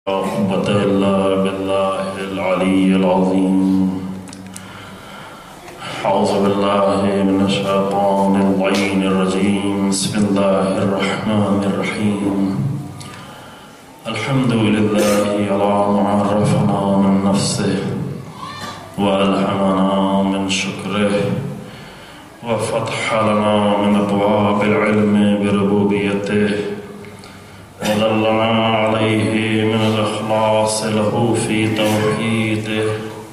قوة إلا بالله العلي العظيم. أعوذ بالله من الشيطان اللعين الرجيم. بسم الله الرحمن الرحيم. الحمد لله على ما عرفنا من نفسه وألهمنا من شكره وفتح لنا من أبواب العلم بربوبيته ودلنا عليه من الإخلاص له في توحيده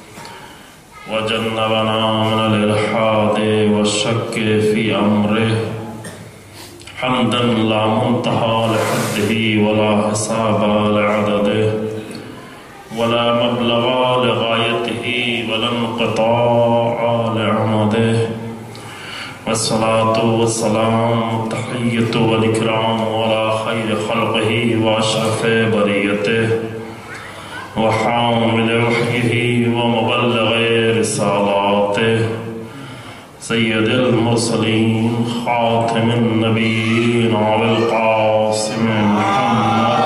وجنبنا من الإلحاد والشك في أمره. حمدا لا منتهى لحده ولا حساب لعدده ولا مبلغ لغايته ولا انقطاع لعمده. والصلاة والسلام التحية والإكرام على خير خلقه وأشرف بريته وحامل وحيه ومبلغ رسالاته سيد المرسلين خاتم النبيين والقاسم محمد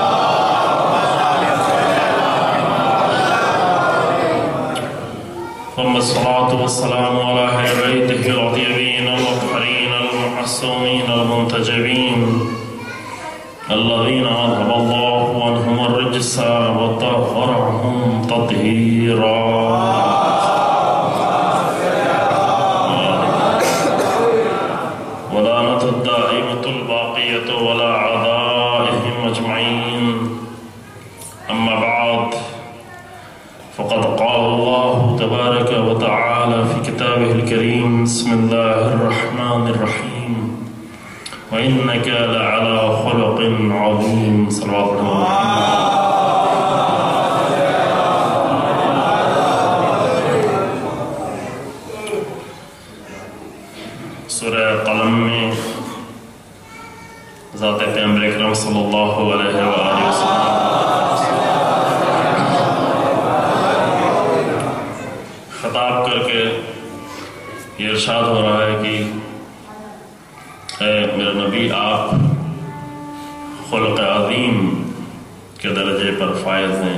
ثم الصلاة والسلام على أهل بيته الطيبين المطهرين المعصومين المنتجبين الذين أذهب الله عنهم الرجس وطهرهم تطهيرا. ولعنة الدائمة الباقية ولا أعدائهم أجمعين. أما بعد، فقد قال الله تبارك وتعالى في كتابه الكريم: بسم الله الرحمن الرحيم. وإنك لعلى خلق عظيم. صلوات الله سورہ قلم میں ذات پیغمبر اکرم صلی اللہ علیہ وآلہ وسلم خطاب کر کے یہ ارشاد ہو رہا ہے کہ اے میرے نبی، آپ خلق عظیم کے درجے پر فائز ہیں.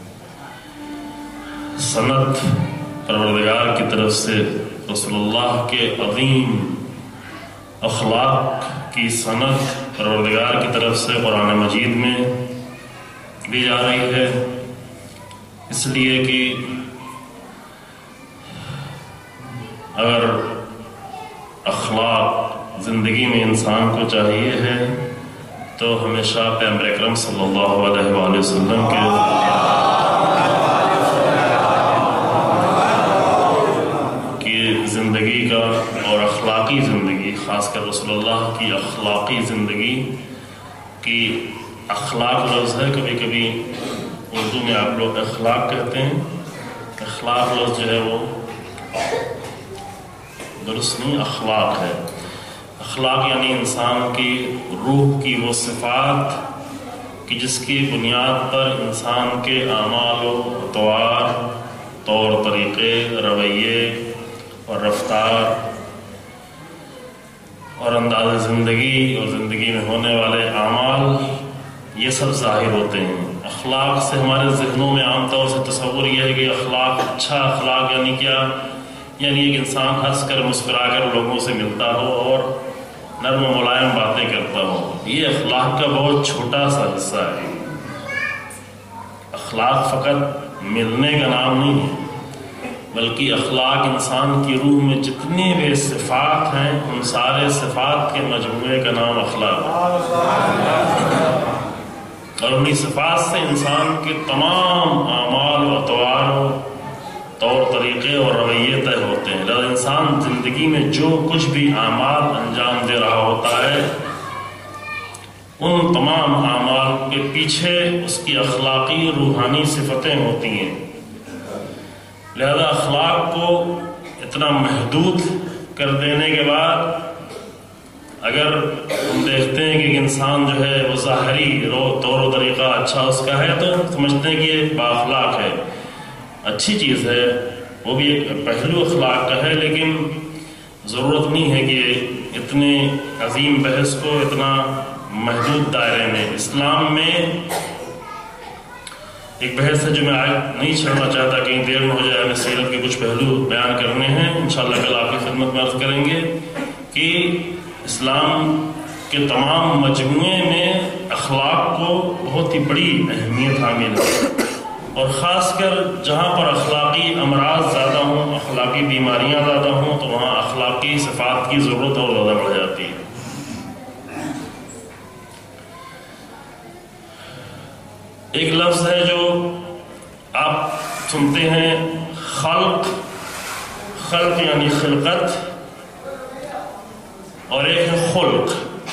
سند پروردگار کی طرف سے رسول اللہ کے عظیم اخلاق کی سند پروردگار کی طرف سے قرآن مجید میں دی جا رہی ہے، اس لیے کہ اگر اخلاق زندگی میں انسان کو چاہیے ہے تو ہمیشہ پیغمبر اکرم صلی اللہ علیہ وآلہ وسلم کے زندگی کا اور اخلاقی زندگی، خاص کر رسول اللہ کی اخلاقی زندگی کی، اخلاق لفظ ہے، کبھی کبھی اردو میں آپ لوگ اخلاق کہتے ہیں. اخلاق لفظ جو ہے وہ درست نہیں، اخلاق ہے. اخلاق یعنی انسان کی روح کی وہ صفات کہ جس کی بنیاد پر انسان کے اعمال و اطوار، طور طریقے، رویے اور رفتار اور انداز زندگی اور زندگی میں ہونے والے اعمال، یہ سب ظاہر ہوتے ہیں. اخلاق سے ہمارے ذہنوں میں عام طور سے تصور یہ ہے کہ اخلاق، اچھا اخلاق یعنی کیا؟ یعنی ایک انسان ہنس کر مسکرا کر لوگوں سے ملتا ہو اور نرم و ملائم باتیں کرتا ہو. یہ اخلاق کا بہت چھوٹا سا حصہ ہے. اخلاق فقط ملنے کا نام نہیں ہے، بلکہ اخلاق انسان کی روح میں جتنی بھی صفات ہیں ان سارے صفات کے مجموعے کا نام اخلاق ہے. اور انہی صفات سے انسان کے تمام اعمال و اطوار و طور طریقے اور رویے طے ہوتے ہیں. لہذا انسان زندگی میں جو کچھ بھی اعمال انجام دے رہا ہوتا ہے، ان تمام اعمال کے پیچھے اس کی اخلاقی روحانی صفتیں ہوتی ہیں. لہذا اخلاق کو اتنا محدود کر دینے کے بعد اگر ہم دیکھتے ہیں کہ انسان جو ہے وہ ظاہری طور و طریقہ اچھا اس کا ہے تو سمجھتے ہیں کہ یہ بااخلاق ہے. اچھی چیز ہے، وہ بھی ایک پہلو اخلاق کا ہے، لیکن ضرورت نہیں ہے کہ اتنے عظیم بحث کو اتنا محدود دائرے میں. اسلام میں ایک بحث ہے جو میں آج نہیں چھڑنا چاہتا، کہیں دیر میں ہو جائے، ہمیں سیرت کے کچھ پہلو بیان کرنے ہیں، انشاءاللہ کل آپ کی خدمت میں عرض کریں گے کہ اسلام کے تمام مجموعے میں اخلاق کو بہت ہی بڑی اہمیت حامل ہے، اور خاص کر جہاں پر اخلاقی امراض زیادہ ہوں، اخلاقی بیماریاں زیادہ ہوں، تو وہاں اخلاقی صفات کی ضرورت اور زیادہ بڑھ جاتی ہے۔ ایک لفظ ہے جو آپ سنتے ہیں، خلق یعنی خلقت، اور ایک ہے خلق۔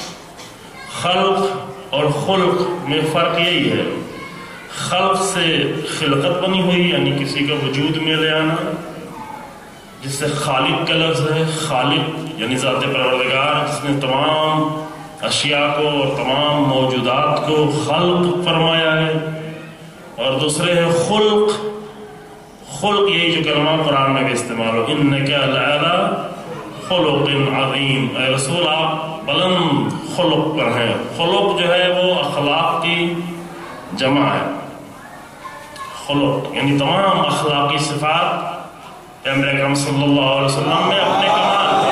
خلق اور خلق میں فرق یہی ہے، خلق سے خلقت بنی ہوئی یعنی کسی کا وجود میں لے آنا، جس سے خالق کا لفظ ہے، خالق یعنی ذات پروردگار جس نے تمام اشیاء کو اور تمام موجودات کو خلق فرمایا ہے، اور دوسرے ہے خلق۔ خلق یہی جو کلمہ قرآن میں بھی استعمال ہو، انک لعلی خلق عظیم، اے رسول آپ بلند خلق پر ہیں۔ خلق جو ہے وہ اخلاق کی جمع ہے، خلق یعنی تمام اخلاقی صفات پیغمبر اکرم صلی اللہ علیہ وسلم میں اپنے کمال،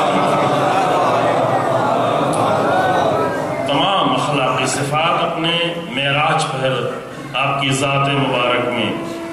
تمام اخلاقی صفات اپنے معراج پر آپ کی ذات مبارک میں۔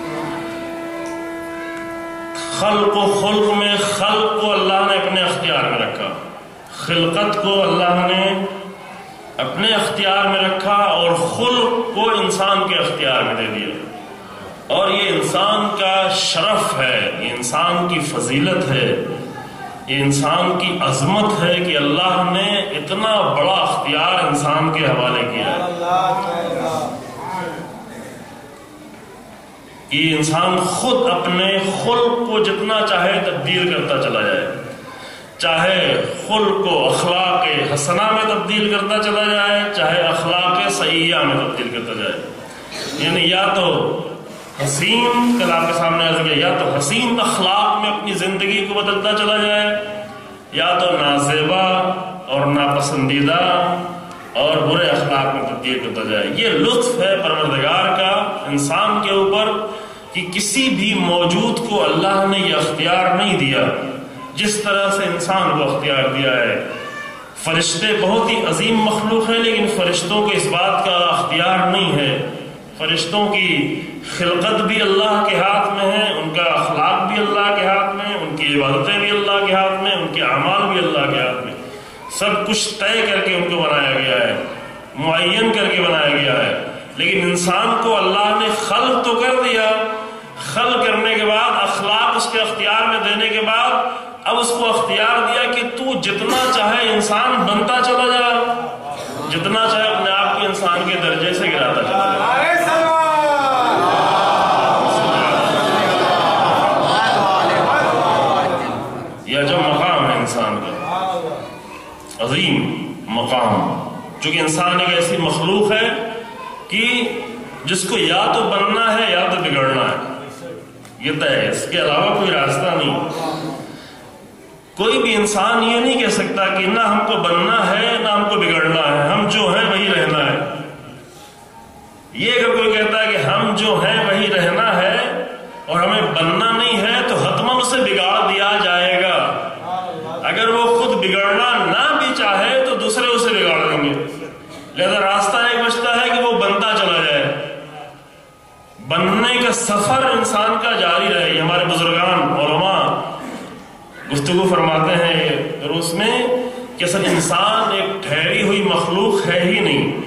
خلق و خلق میں خلق کو اللہ نے اپنے اختیار میں رکھا، خلقت کو اللہ نے اپنے اختیار میں رکھا، اور خلق کو انسان کے اختیار میں دے دیا، اور یہ انسان کا شرف ہے، یہ انسان کی فضیلت ہے، یہ انسان کی عظمت ہے کہ اللہ نے اتنا بڑا اختیار انسان کے حوالے کیا ہے کہ انسان خود اپنے خلق کو جتنا چاہے تبدیل کرتا چلا جائے، چاہے خلق کو اخلاق حسنہ میں تبدیل کرتا چلا جائے، چاہے اخلاق سیئہ میں تبدیل کرتا جائے، یعنی یا تو حسین، کل آپ کے سامنے عرض کیا، یا تو حسین اخلاق میں اپنی زندگی کو بدلتا چلا جائے، یا تو نازیبا اور ناپسندیدہ اور برے اخلاق میں تبدیل کرتا جائے۔ یہ لطف ہے پروردگار کا انسان کے اوپر کہ کسی بھی موجود کو اللہ نے یہ اختیار نہیں دیا جس طرح سے انسان کو اختیار دیا ہے۔ فرشتے بہت ہی عظیم مخلوق ہیں، لیکن فرشتوں کو اس بات کا اختیار نہیں ہے۔ فرشتوں کی خلقت بھی اللہ کے ہاتھ میں ہے، ان کا اخلاق بھی اللہ کے ہاتھ میں، ان کی عبادتیں بھی اللہ کے ہاتھ میں، ان کے اعمال بھی اللہ کے ہاتھ میں، سب کچھ طے کر کے ان کو بنایا گیا ہے، معین کر کے بنایا گیا ہے۔ لیکن انسان کو اللہ نے خلق تو کر دیا، خلق کرنے کے بعد اخلاق اس کے اختیار میں دینے کے بعد اب اس کو اختیار دیا کہ تو جتنا چاہے انسان بنتا چلا جا، جتنا چاہے اپنے آپ کو انسان کے درجے سے گراتا چلا جا۔ یہ جو مقام ہے انسان کا، عظیم مقام، چونکہ انسان ایک ایسی مخلوق ہے کہ جس کو یا تو بننا ہے یا تو بگڑنا ہے، یہ طے ہے، اس کے علاوہ کوئی راستہ نہیں۔ کوئی بھی انسان یہ نہیں کہہ سکتا کہ نہ ہم کو بننا ہے نہ ہم کو بگڑنا ہے، ہم جو ہیں وہی رہنا ہے۔ یہ اگر کوئی کہتا ہے کہ ہم جو ہیں وہی رہنا ہے اور ہمیں بننا نہیں ہے تو حتماً اسے بگاڑ دیا جائے گا۔ اگر وہ خود بگڑنا نہ بھی چاہے تو دوسرے اسے بگاڑ دیں گے، لہذا راستہ ایک بچتا ہے کہ وہ بنتا چلا جائے، بننے کا سفر انسان کا جاری رہے۔ یہ ہمارے بزرگان علماء گفتگو فرماتے ہیں دروس میں کہ اصل انسان ایک ٹھہری ہوئی مخلوق ہے ہی نہیں،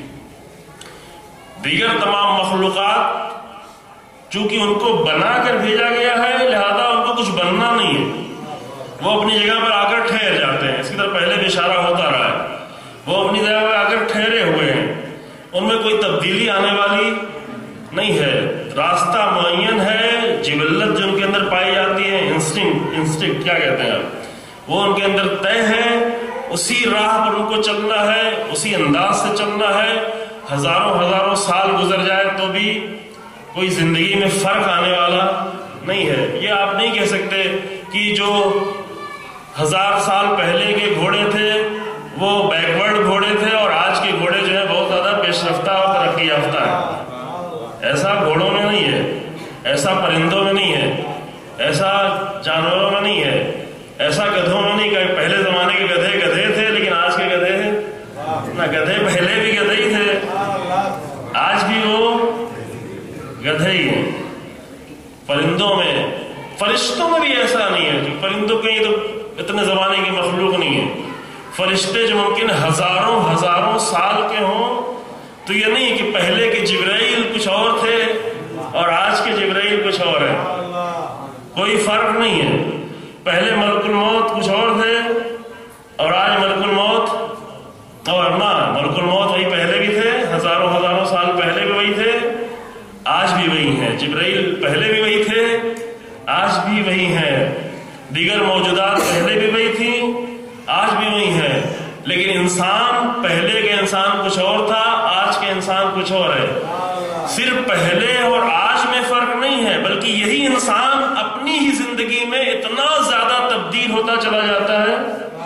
دیگر تمام مخلوقات چونکہ ان کو بنا کر بھیجا گیا ہے لہذا ان کو کچھ بننا نہیں ہے، وہ اپنی جگہ پر آ کر ٹھہر جاتے ہیں۔ اس کی طرف پہلے بھی اشارہ ہوتا رہا ہے، وہ اپنی جگہ پر آ کر ٹھہرے ہوئے ہیں، ان میں کوئی تبدیلی آنے والی نہیں ہے، راستہ معین ہے، جبلت جو ان کے اندر پائی جاتی ہے، انسٹنکٹ کیا کہتے ہیں وہ ان کے اندر طے ہے، اسی راہ پر ان کو چلنا ہے، اسی انداز سے چلنا ہے۔ ہزاروں سال گزر جائے تو بھی کوئی زندگی میں فرق آنے والا نہیں ہے۔ یہ آپ نہیں کہہ سکتے کہ جو 1000 سال پہلے کے گھوڑے تھے وہ بیکورڈ گھوڑے تھے اور آج کے گھوڑے جو ہے بہت زیادہ پیش رفتہ اور ترقی یافتہ ہے، ایسا گھوڑوں میں نہیں ہے، ایسا پرندوں میں نہیں ہے، ایسا جانوروں میں نہیں ہے، ایسا گدھوں میں نہیں کہ پہلے زمانے کے گدھے گدھے تھے لیکن آج کے گدھے نہ، گدھے پہلے بھی گدھے ہی تھے، آج بھی وہ گدھے ہی ہیں۔ پرندوں میں، فرشتوں میں بھی ایسا نہیں ہے کہ پرندوں کہیں تو اتنے زمانے کی مخلوق نہیں ہے۔ فرشتے جو ممکن ہزاروں ہزاروں سال کے ہوں تو یہ نہیں کہ پہلے کے جبرائیل کچھ اور تھے اور آج کے جبرائیل کچھ اور ہے، کوئی فرق نہیں ہے۔ پہلے ملک الموت کچھ اور تھے اور آج ملک الموت، اور نہ ملک الموت وہی پہلے بھی تھے، ہزاروں ہزاروں سال پہلے بھی وہی تھے، آج بھی وہی ہیں۔ جبرائیل پہلے بھی وہی تھے، آج بھی وہی ہیں۔ دیگر موجودات پہلے بھی وہی تھیں، آج بھی وہی ہیں۔ لیکن انسان، پہلے کے انسان کچھ اور تھا، آج کے انسان کچھ اور ہے۔ صرف پہلے اور آج میں فرق نہیں ہے، بلکہ یہی انسان اپنی ہی زندگی میں اتنا زیادہ تبدیل ہوتا چلا جاتا ہے۔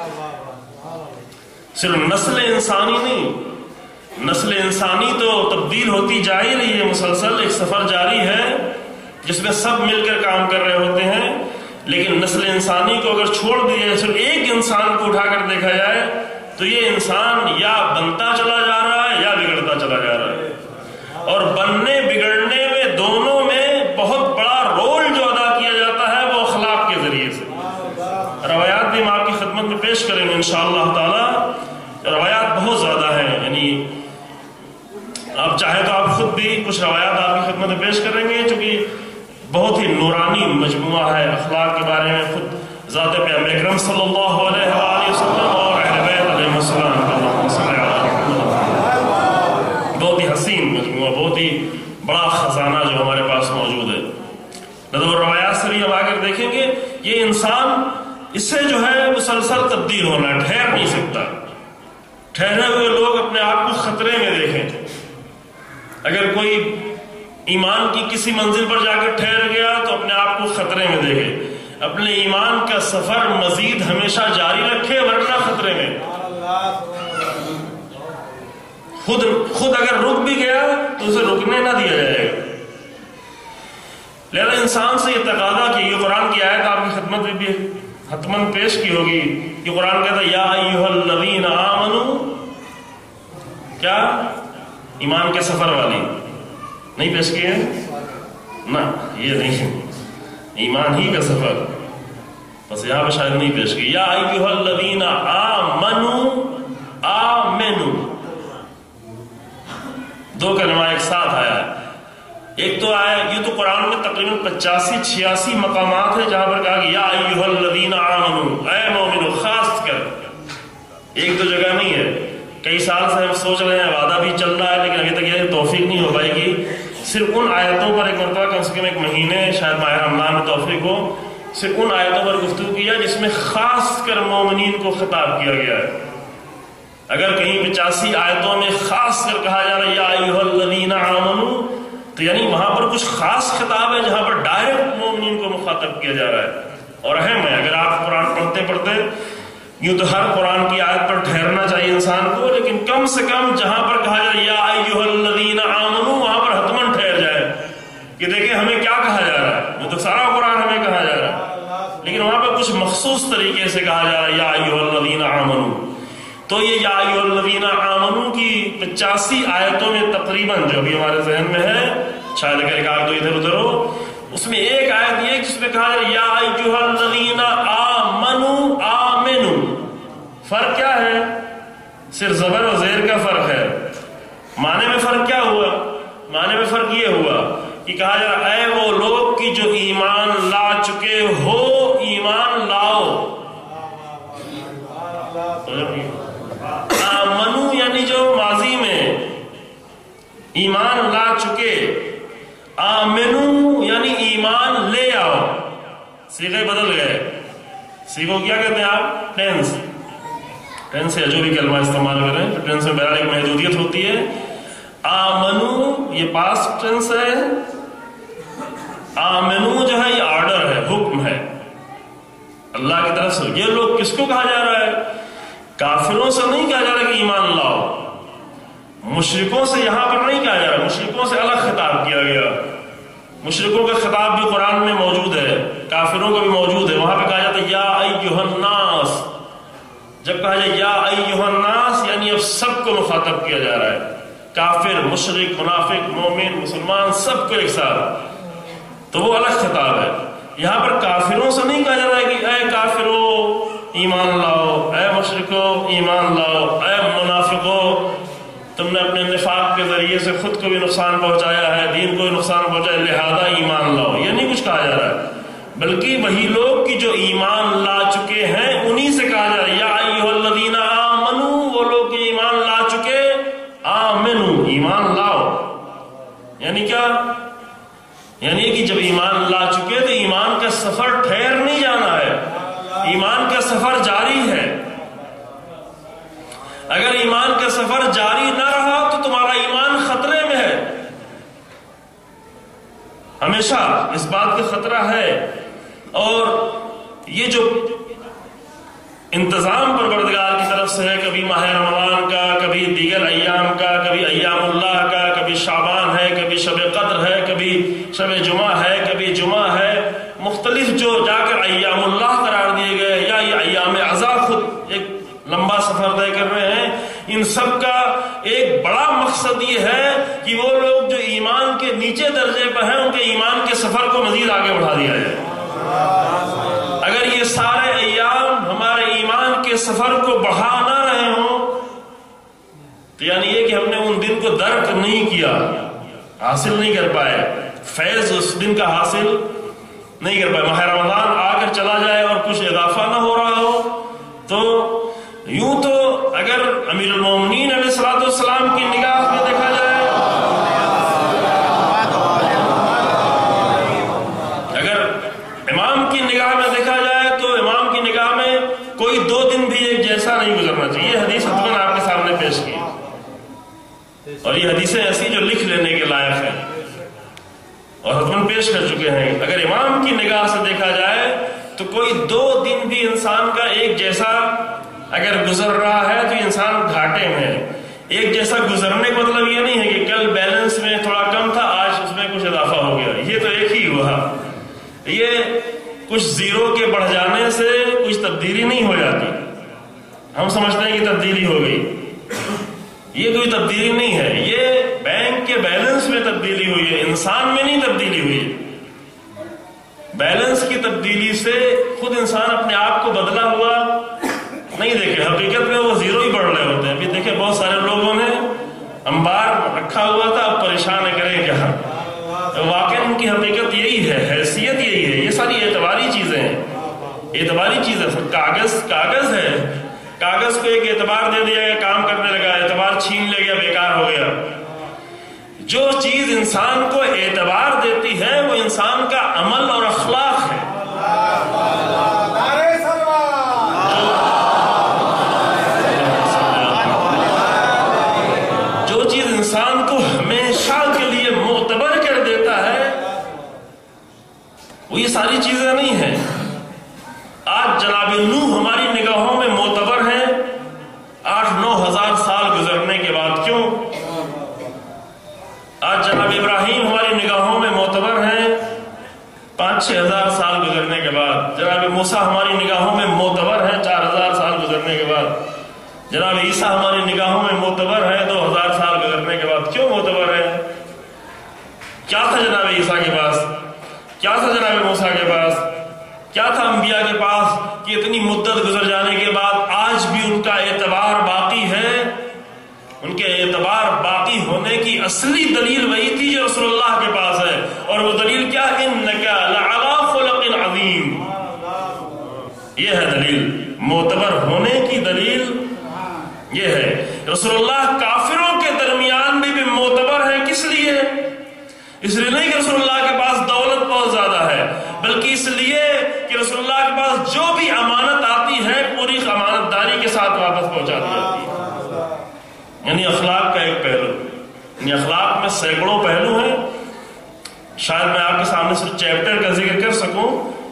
صرف نسل انسانی نہیں، نسل انسانی تو تبدیل ہوتی جا ہی رہی ہے، مسلسل ایک سفر جاری ہے جس میں سب مل کر کام کر رہے ہوتے ہیں۔ لیکن نسل انسانی کو اگر چھوڑ دیا جائے، صرف ایک انسان کو اٹھا کر دیکھا جائے تو یہ انسان یا بنتا چلا جا رہا ہے یا بگڑتا چلا جا رہا ہے، اور بننے بگڑنے میں دونوں میں بہت بڑا رول جو ادا کیا جاتا ہے وہ اخلاق کے ذریعے سے۔ روایات بھی ہم آپ کی خدمت میں پیش کریں گے انشاءاللہ تعالی، روایات بہت زیادہ ہیں، یعنی آپ چاہیں تو آپ خود بھی کچھ روایات آپ کی خدمت میں پیش کریں گے، چونکہ بہت ہی نورانی مجموعہ ہے اخلاق کے بارے میں۔ خود ذات پیغمبر اکرم صلی اللہ علیہ وآلہ وسلم اور اہل بیت علیہ السلام بہت ہی حسین مجموعہ، بہت ہی بڑا خزانہ جو ہمارے پاس موجود ہے۔ نظر روایات سے بھی ہم آ کر دیکھیں گے یہ انسان، اس سے جو ہے مسلسل تبدیل ہونا ہے، ٹھہر نہیں سکتا۔ ٹھہرے ہوئے لوگ اپنے آپ کو خطرے میں دیکھیں۔ اگر کوئی ایمان کی کسی منزل پر جا کر ٹھہر گیا تو اپنے آپ کو خطرے میں دیکھے، اپنے ایمان کا سفر مزید ہمیشہ جاری رکھے، ورنہ خطرے میں۔ خود اگر رک بھی گیا تو اسے رکنے نہ دیا جائے گا۔ لہذا انسان سے یہ تقاضا کہ یہ قرآن کی آیت آپ کی خدمت میں بھی حتماً پیش کی ہوگی کہ قرآن کہتا ہے یا ایھا الذین آمنوا، کیا ایمان کے سفر والی نہیں پیش کی ہے نا، یہ نہیں، ایمان ہی کا سفر، بس یہاں پہ شاید نہیں پیش کی۔ یا ایھا الذین آمنوا، آمنوا، دو کلمہ ایک ساتھ آیا ہے۔ ایک تو آیا، یہ تو قرآن میں تقریباً 85-86 مقامات ہیں جہاں پر کہا کہ یا ایھا الذین آمنوا، اے مومنو، خاص کر ایک دو جگہ نہیں ہے۔ کئی سال سے ہم سوچ رہے ہیں، وعدہ بھی چل رہا ہے، لیکن ابھی تک یہ توفیق نہیں ہو پائے گی۔ صرف ان آیتوں پر ایک مرتبہ کم سے کم ایک مہینے، شاید ماہ رمضان میں توفیق ہو، صرف ان آیتوں پر گفتگو کیا جس میں خاص کر مومنین کو خطاب کیا گیا ہے۔ اگر کہیں 85 آیتوں میں خاص کر کہا جا رہا ہے یا ایھا الذین آمنوا، تو یعنی وہاں پر کچھ خاص خطاب ہے جہاں پر ڈائریکٹ مومنین کو مخاطب کیا جا رہا ہے۔ اور اہم ہے، اگر آپ قرآن پڑھتے پڑھتے، یوں تو ہر قرآن کی آیت پر ٹھہرنا چاہیے انسان کو، لیکن کم سے کم جہاں پر کہا جائے یا ایھا الذین آمنوا، وہاں پر حتماً ٹھہر جائے کہ دیکھیں ہمیں کیا کہا جا رہا ہے۔ وہ تو سارا قرآن ہمیں کہا جا رہا ہے، لیکن وہاں پر کچھ مخصوص طریقے سے کہا جا رہا ہے یا ایھا الذین آمنوا۔ تو یہ یا ایھا الذین آمنوا کی 85 آیتوں میں تقریباً جو بھی ہمارے ذہن میں ہے، شاید اگر ایک آیت دو ادھر ادھر ہو، اس میں ایک آیت یہ جس میں کہا جائے یا ایھا الذین آمنوا، آمنوا۔ فرق کیا ہے؟ صرف زبر و زیر کا فرق ہے۔ معنی میں فرق کیا ہوا؟ معنی میں فرق یہ ہوا کہ کہا جا رہا اے وہ لوگ کی جو ایمان لا چکے ہو، ایمان لاؤ۔ آمنو یعنی جو ماضی میں ایمان لا چکے، آمنو یعنی ایمان لے آؤ۔ صیغے بدل گئے، صیغوں کیا کہتے ہیں آپ؟ ٹینس، ٹینس ہے جو بھی کلمہ استعمال کریں تو ٹینس میں بہرحال ایک محدودیت ہوتی ہے۔ آمنو یہ پاسٹ ٹینس ہے، آمنو جو ہے یہ آرڈر ہے، حکم ہے اللہ کی طرف سے۔ یہ لوگ کس کو کہا جا رہا ہے؟ کافروں سے نہیں کہا جا رہا کہ ایمان لاؤ، مشرکوں سے یہاں پر نہیں کہا جا رہا، مشرکوں سے الگ خطاب کیا گیا. مشرکوں کا خطاب بھی قرآن میں موجود ہے، کافروں کا بھی موجود ہے. وہاں پہ کہا جاتا ہے یا ایھا الناس. جب کہا جائے یا ایھا الناس یعنی اب سب کو مخاطب کیا جا رہا ہے، کافر، مشرک، منافق، مومن، مسلمان، سب کو ایک ساتھ. تو وہ الگ خطاب ہے. یہاں پر کافروں سے نہیں کہا جا رہا ہے کہ اے کافرو ایمان لاؤ، اے مشرکو ایمان لاؤ، اے منافقو تم نے اپنے نفاق کے ذریعے سے خود کو بھی نقصان پہنچایا ہے، دین کو بھی نقصان پہنچایا، لہذا ایمان لاؤ. یہ نہیں کچھ کہا جا رہا ہے، بلکہ وہی لوگ کہ جو ایمان لا چکے ہیں انہی سے کہا جا رہا ہے یا ایھا الذین آمنوا. وہ لوگ کہ ایمان لا چکے، آمنو ایمان لاؤ. یعنی کیا؟ یعنی کہ جب ایمان لا چکے تو ایمان کا سفر ٹھہر نہیں جانا ہے، ایمان کا سفر جاری ہے. اگر ایمان کا سفر جاری نہ رہا تو تمہارا ایمان خطرے میں ہے، ہمیشہ اس بات کا خطرہ ہے. اور یہ جو انتظام پروردگار کی طرف سے ہے، کبھی ماہ رمضان کا، کبھی دیگر ایام کا، کبھی ایام اللہ کا، کبھی شعبان ہے، کبھی شب قدر ہے، کبھی شب جمعہ ہے، کبھی جمعہ ہے، مختلف جو جا کر ایام اللہ قرار دیے گئے یا یہ ایام عزا خود ایک لمبا سفر طے کر رہے ہیں. ان سب کا ایک بڑا مقصد یہ ہے کہ وہ لوگ جو ایمان کے نیچے درجے پر ہیں ان کے ایمان کے سفر کو مزید آگے بڑھا دیا جائے. اگر یہ سارے ایام ہمارے ایمان کے سفر کو بڑھا نہ رہے ہوں تو یعنی یہ کہ ہم نے ان دن کو درک نہیں کیا، حاصل نہیں کر پائے، فیض اس دن کا حاصل نہیں کر پائے. ماہ رمضان آ کر چلا جائے اور کچھ اضافہ نہ ہو رہا ہو تو یوں تو اگر امیر المومنین علیہ الصلوۃ والسلام کی نگاہ میں دیکھا جائے، اگر امام کی نگاہ میں دیکھا جائے تو امام کی نگاہ میں کوئی 2 دن بھی ایک جیسا نہیں گزرنا چاہیے. یہ حدیث حتماً آپ کے سامنے پیش کی، اور یہ حدیثیں ایسی جو لکھ لینے کے لائق ہیں اور حتماً پیش کر چکے ہیں. اگر امام کی نگاہ سے دیکھا جائے تو کوئی 2 دن بھی انسان کا ایک جیسا اگر گزر رہا ہے تو انسان گھاٹے میں ہے. ایک جیسا گزرنے کا مطلب یہ نہیں ہے کہ کل بیلنس میں تھوڑا کم تھا آج اس میں کچھ اضافہ ہو گیا، یہ تو ایک ہی ہوا. یہ کچھ زیرو کے بڑھ جانے سے کچھ تبدیلی نہیں ہو جاتی. ہم سمجھتے ہیں کہ تبدیلی ہو گئی، یہ کوئی تبدیلی نہیں ہے. یہ بینک کے بیلنس میں تبدیلی ہوئی ہے، انسان میں نہیں تبدیلی ہوئی ہے. بیلنس کی تبدیلی سے خود انسان اپنے آپ کو بدلا ہوا نہیں دیکھے، حقیقت میں وہ زیرو ہی بڑھ رہے ہوتے ہیں. ابھی دیکھیں بہت سارے لوگوں نے انبار رکھا ہوا تھا، اب پریشان کریں کیا. واقعی ان کی حقیقت یہی ہے، حیثیت یہی ہے. یہ ساری اعتباری چیزیں ہیں، اعتباری چیزیں. کاغذ ہے، کاغذ کو ایک اعتبار دے دیا گیا، کام کرنے لگا، اعتبار چھین لے گیا، بیکار ہو گیا. جو چیز انسان کو اعتبار دیتی ہے وہ انسان کا عمل اور اخلاق ہے. جو چیز انسان کو ہمیشہ کے لیے معتبر کر دیتا ہے وہ یہ ساری چیزیں نہیں ہیں. آج جناب نوح ہماری نگاہوں میں معتبر ہیں 8-9 ہزار سال گزرنے کے بعد. کیوں؟ آج جناب ابراہیم ہماری نگاہوں میں معتبر ہیں 5-6 ہزار سال گزرنے کے بعد. جناب موسیٰ ہماری نگاہوں میں معتبر ہیں 4000 سال گزرنے کے بعد. جناب عیسیٰ ہماری نگاہوں میں معتبر ہے 2000 سال گزرنے کے بعد. کیوں معتبر ہے؟ کیا تھا جناب عیسیٰ کے پاس؟ کیا تھا جناب موسیٰ کے پاس؟ کیا تھا انبیاء کے پاس کہ اتنی مدت گزر جانے کے بعد آج بھی ان کا اعتبار باقی ہے؟ ان کے اعتبار باقی ہونے کی اصلی دلیل وہی تھی جو رسول اللہ کے پاس ہے. اور وہ دلیل کیا؟ انک لعلی خلق عظیم. یہ ہے دلیل، معتبر ہونے کی دلیل یہ ہے. رسول اللہ کافروں کے درمیان بھی معتبر ہے. کس لیے؟ اس لیے نہیں کہ رسول اللہ کے پاس دولت بہت زیادہ ہے، بلکہ اس لیے کہ رسول اللہ کے پاس جو بھی امانت آتی ہے پوری امانت داری کے ساتھ واپس پہنچا دی جاتی ہے. یعنی اخلاق کا ایک پہلو، یعنی اخلاق میں سینکڑوں پہلو ہیں. شاید میں آپ کے سامنے صرف چیپٹر کا ذکر کر سکوں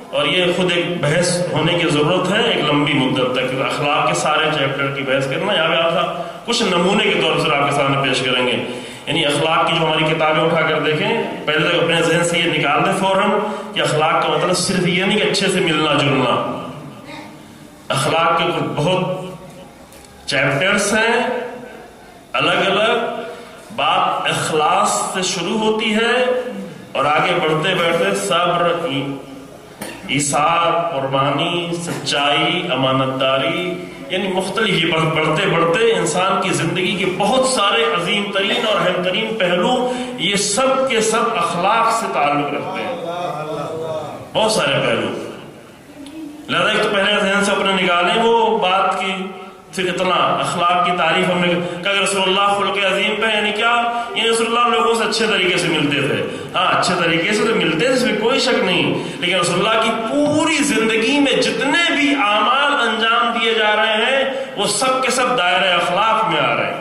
اور یہ خود ایک بحث ہونے کی ضرورت ہے ایک لمبی مدت تک. اخلاق کے سارے چیپٹر کی بحث کرنا، یہاں پہ آپ کچھ نمونے کے طور پر آپ کے سامنے پیش کریں گے. یعنی اخلاق کی جو ہماری کتابیں اٹھا کر دیکھیں، پہلے تک اپنے ذہن سے یہ نکال دیں فوراً کہ اخلاق کا مطلب صرف یہ نہیں کہ اچھے سے ملنا جلنا. اخلاق کے بہت چیپٹرز ہیں الگ الگ. بات اخلاص سے شروع ہوتی ہے اور آگے بڑھتے بڑھتے صبر، ایثار، قربانی، سچائی، امانت داری، یعنی مختلف یہ بڑھتے بڑھتے انسان کی زندگی کے بہت سارے عظیم ترین اور اہم ترین پہلو یہ سب کے سب اخلاق سے تعلق رکھتے ہیں. بہت سارے پہلو. لہذا ایک تو پہلے ذہن سے اپنے نکالیں وہ بات کی. پھر اتنا اخلاق کی تعریف ہم نے کہا کہ رسول اللہ خلق عظیم پہ، یعنی کیا؟ یہ رسول اللہ لوگوں سے اچھے طریقے سے ملتے تھے. ہاں اچھے طریقے سے تو ملتے تھے، اس میں کوئی شک نہیں، لیکن رسول اللہ کی پوری زندگی میں جتنے بھی اعمال انجام دیے جا رہے ہیں وہ سب کے سب دائرہ اخلاق میں آ رہے ہیں.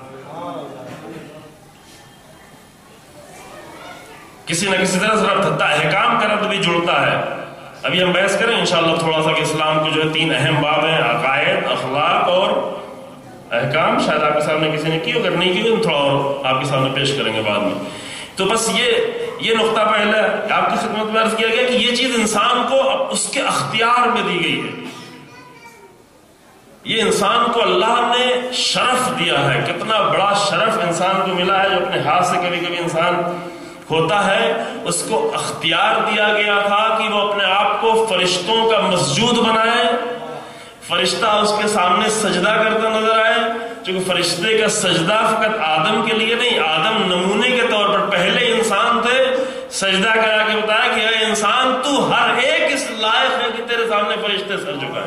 کسی نہ کسی طرح سے ربط احکام کا ربط بھی جڑتا ہے. ابھی ہم بحث کریں انشاءاللہ تھوڑا سا کہ اسلام کے جو ہے 3 اہم باب ہیں، عقائد، اخلاق اور احکام. شاید آپ کے سامنے کسی نے کی، اگر نہیں کی تو تھوڑا اور آپ کے سامنے پیش کریں گے بعد میں. تو بس یہ نقطہ پہلے آپ کی خدمت میں عرض کیا گیا کہ یہ چیز انسان کو اس کے اختیار میں دی گئی ہے. یہ انسان کو اللہ نے شرف دیا ہے. کتنا بڑا شرف انسان کو ملا ہے جو اپنے ہاتھ سے کبھی کبھی انسان ہوتا ہے. اس کو اختیار دیا گیا تھا کہ وہ اپنے آپ کو فرشتوں کا مسجود بنائے. فرشتہ اس کے سامنے سجدہ کرتا نظر آئے، چونکہ فرشتے کا سجدہ فقط آدم کے لیے نہیں، آدم نمونے کے طور پر پہلے انسان تھے. سجدہ کرا کے بتایا کہ اے انسان تو ہر ایک اس لائق ہے کہ تیرے سامنے فرشتے سر جھکائے.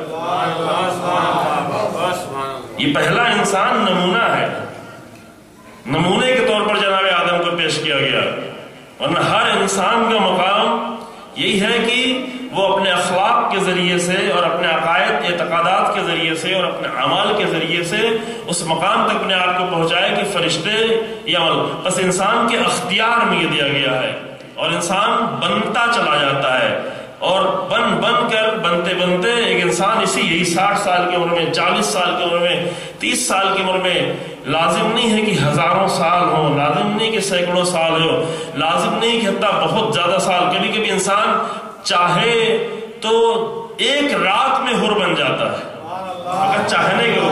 یہ پہلا انسان نمونہ ہے. نمونے کے طور پر جناب آدم کو پیش کیا گیا. ورنہ ہر انسان کا مقام یہی ہے کہ وہ اپنے اخلاق کے ذریعے سے اور اپنے عقائد اعتقادات کے ذریعے سے اور اپنے اعمال کے ذریعے سے اس مقام تک اپنے آپ کو پہنچائے کہ فرشتے یہ عمل. بس انسان کے اختیار میں یہ دیا گیا ہے اور انسان بنتا چلا جاتا ہے. اور بن کر بنتے بنتے ایک انسان یہی 60 سال کی عمر میں، 40 سال کی عمر میں، 30 سال کی عمر میں، لازم نہیں ہے کہ ہزاروں سال ہو، لازم نہیں کہ سینکڑوں سال ہو، لازم نہیں کہ حتیٰ بہت زیادہ سال. کبھی کبھی انسان چاہے تو ایک رات میں حر بن جاتا ہے اگر چاہنے کے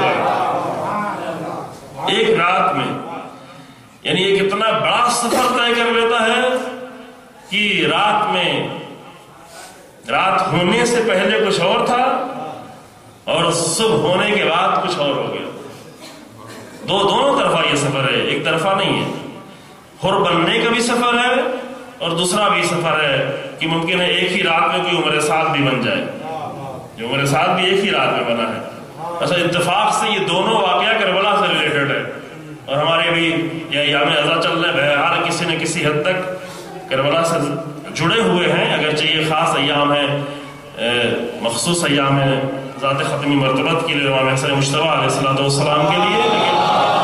اوپر. ایک رات میں، یعنی ایک اتنا بڑا سفر طے کر لیتا ہے کہ رات ہونے سے پہلے کچھ اور تھا اور صبح ہونے کے بعد کچھ اور ہو گیا. دونوں طرفہ یہ سفر ہے، ایک طرفہ نہیں ہے. حر بننے کا بھی سفر ہے اور دوسرا بھی سفر ہے کہ ممکن ہے ایک ہی رات میں کوئی عمر سعد بھی بن جائے. جو عمر سعد بھی ایک ہی رات میں بنا ہے. اچھا اتفاق سے یہ دونوں واقعہ کربلا سے ریلیٹڈ ہے اور ہمارے بھی یہ ایام ازا چل رہے ہیں. بہرحال کسی نہ کسی حد تک کربلا سے جڑے ہوئے ہیں، اگرچہ یہ خاص ایام ہیں، مخصوص ایام ہیں ذات ختمی مرتبت کے لیے، امام حسن مجتبی علیہ السلام کے لیے، لیکن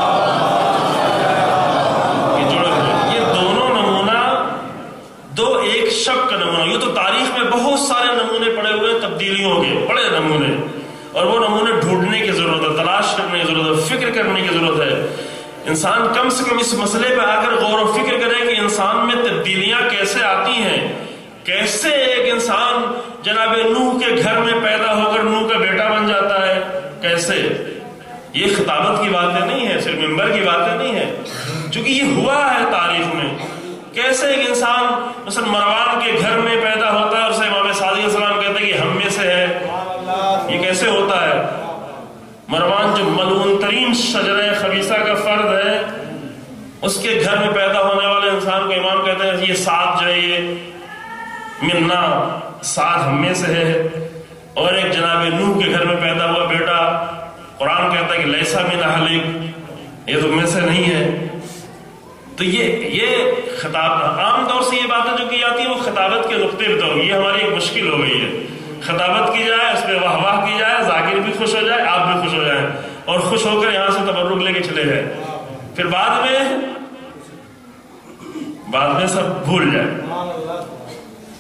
یہ جڑے ہوئے. یہ دونوں نمونہ دو ایک شک کا نمونہ. یہ تو تاریخ میں بہت سارے نمونے پڑے ہوئے تبدیلیوں کے، بڑے نمونے، اور وہ نمونے ڈھونڈنے کی ضرورت ہے، تلاش کرنے کی ضرورت ہے، فکر کرنے کی ضرورت ہے. انسان کم سے کم اس مسئلے پہ آ کر غور و فکر کرے کہ انسان میں تبدیلیاں کیسے آتی ہیں. کیسے ایک انسان جناب نوح کے گھر میں پیدا ہو کر نوح کا بیٹا بن جاتا ہے، کیسے؟ یہ خطابت کی باتیں نہیں ہیں، صرف منبر کی باتیں نہیں ہیں، چونکہ یہ ہوا ہے تاریخ میں. کیسے ایک انسان مثلا مروان کے گھر میں پیدا ہوتا ہے اور اسے امام صادق علیہ السلام کہتے ہیں کہ ہم میں سے ہے. یہ کیسے ہوتا ہے؟ مروان جو ملعون ترین شجرہ خبیثہ کا فرد ہے، اس کے گھر میں پیدا ہونے والے انسان کو امام کہتے ہیں یہ سعد جو ہے یہ منا، سعد ہم میں سے ہے. اور ایک جناب نوح کے گھر میں پیدا ہوا بیٹا، قرآن کہتا ہے کہ لیسا من اہلک، یہ تو میں سے نہیں ہے. تو یہ خطاب عام طور سے یہ باتیں جو کی جاتی ہیں وہ خطابت کے نقطے پہ تو یہ ہماری ایک مشکل ہو گئی ہے. خطابت کی جائے، اس پہ واہ واہ کی جائے، ذاکر بھی خوش ہو جائے، آپ بھی خوش ہو جائیں اور خوش ہو کر یہاں سے تبرک لے کے چلے جائیں، پھر بعد میں سب بھول جائے.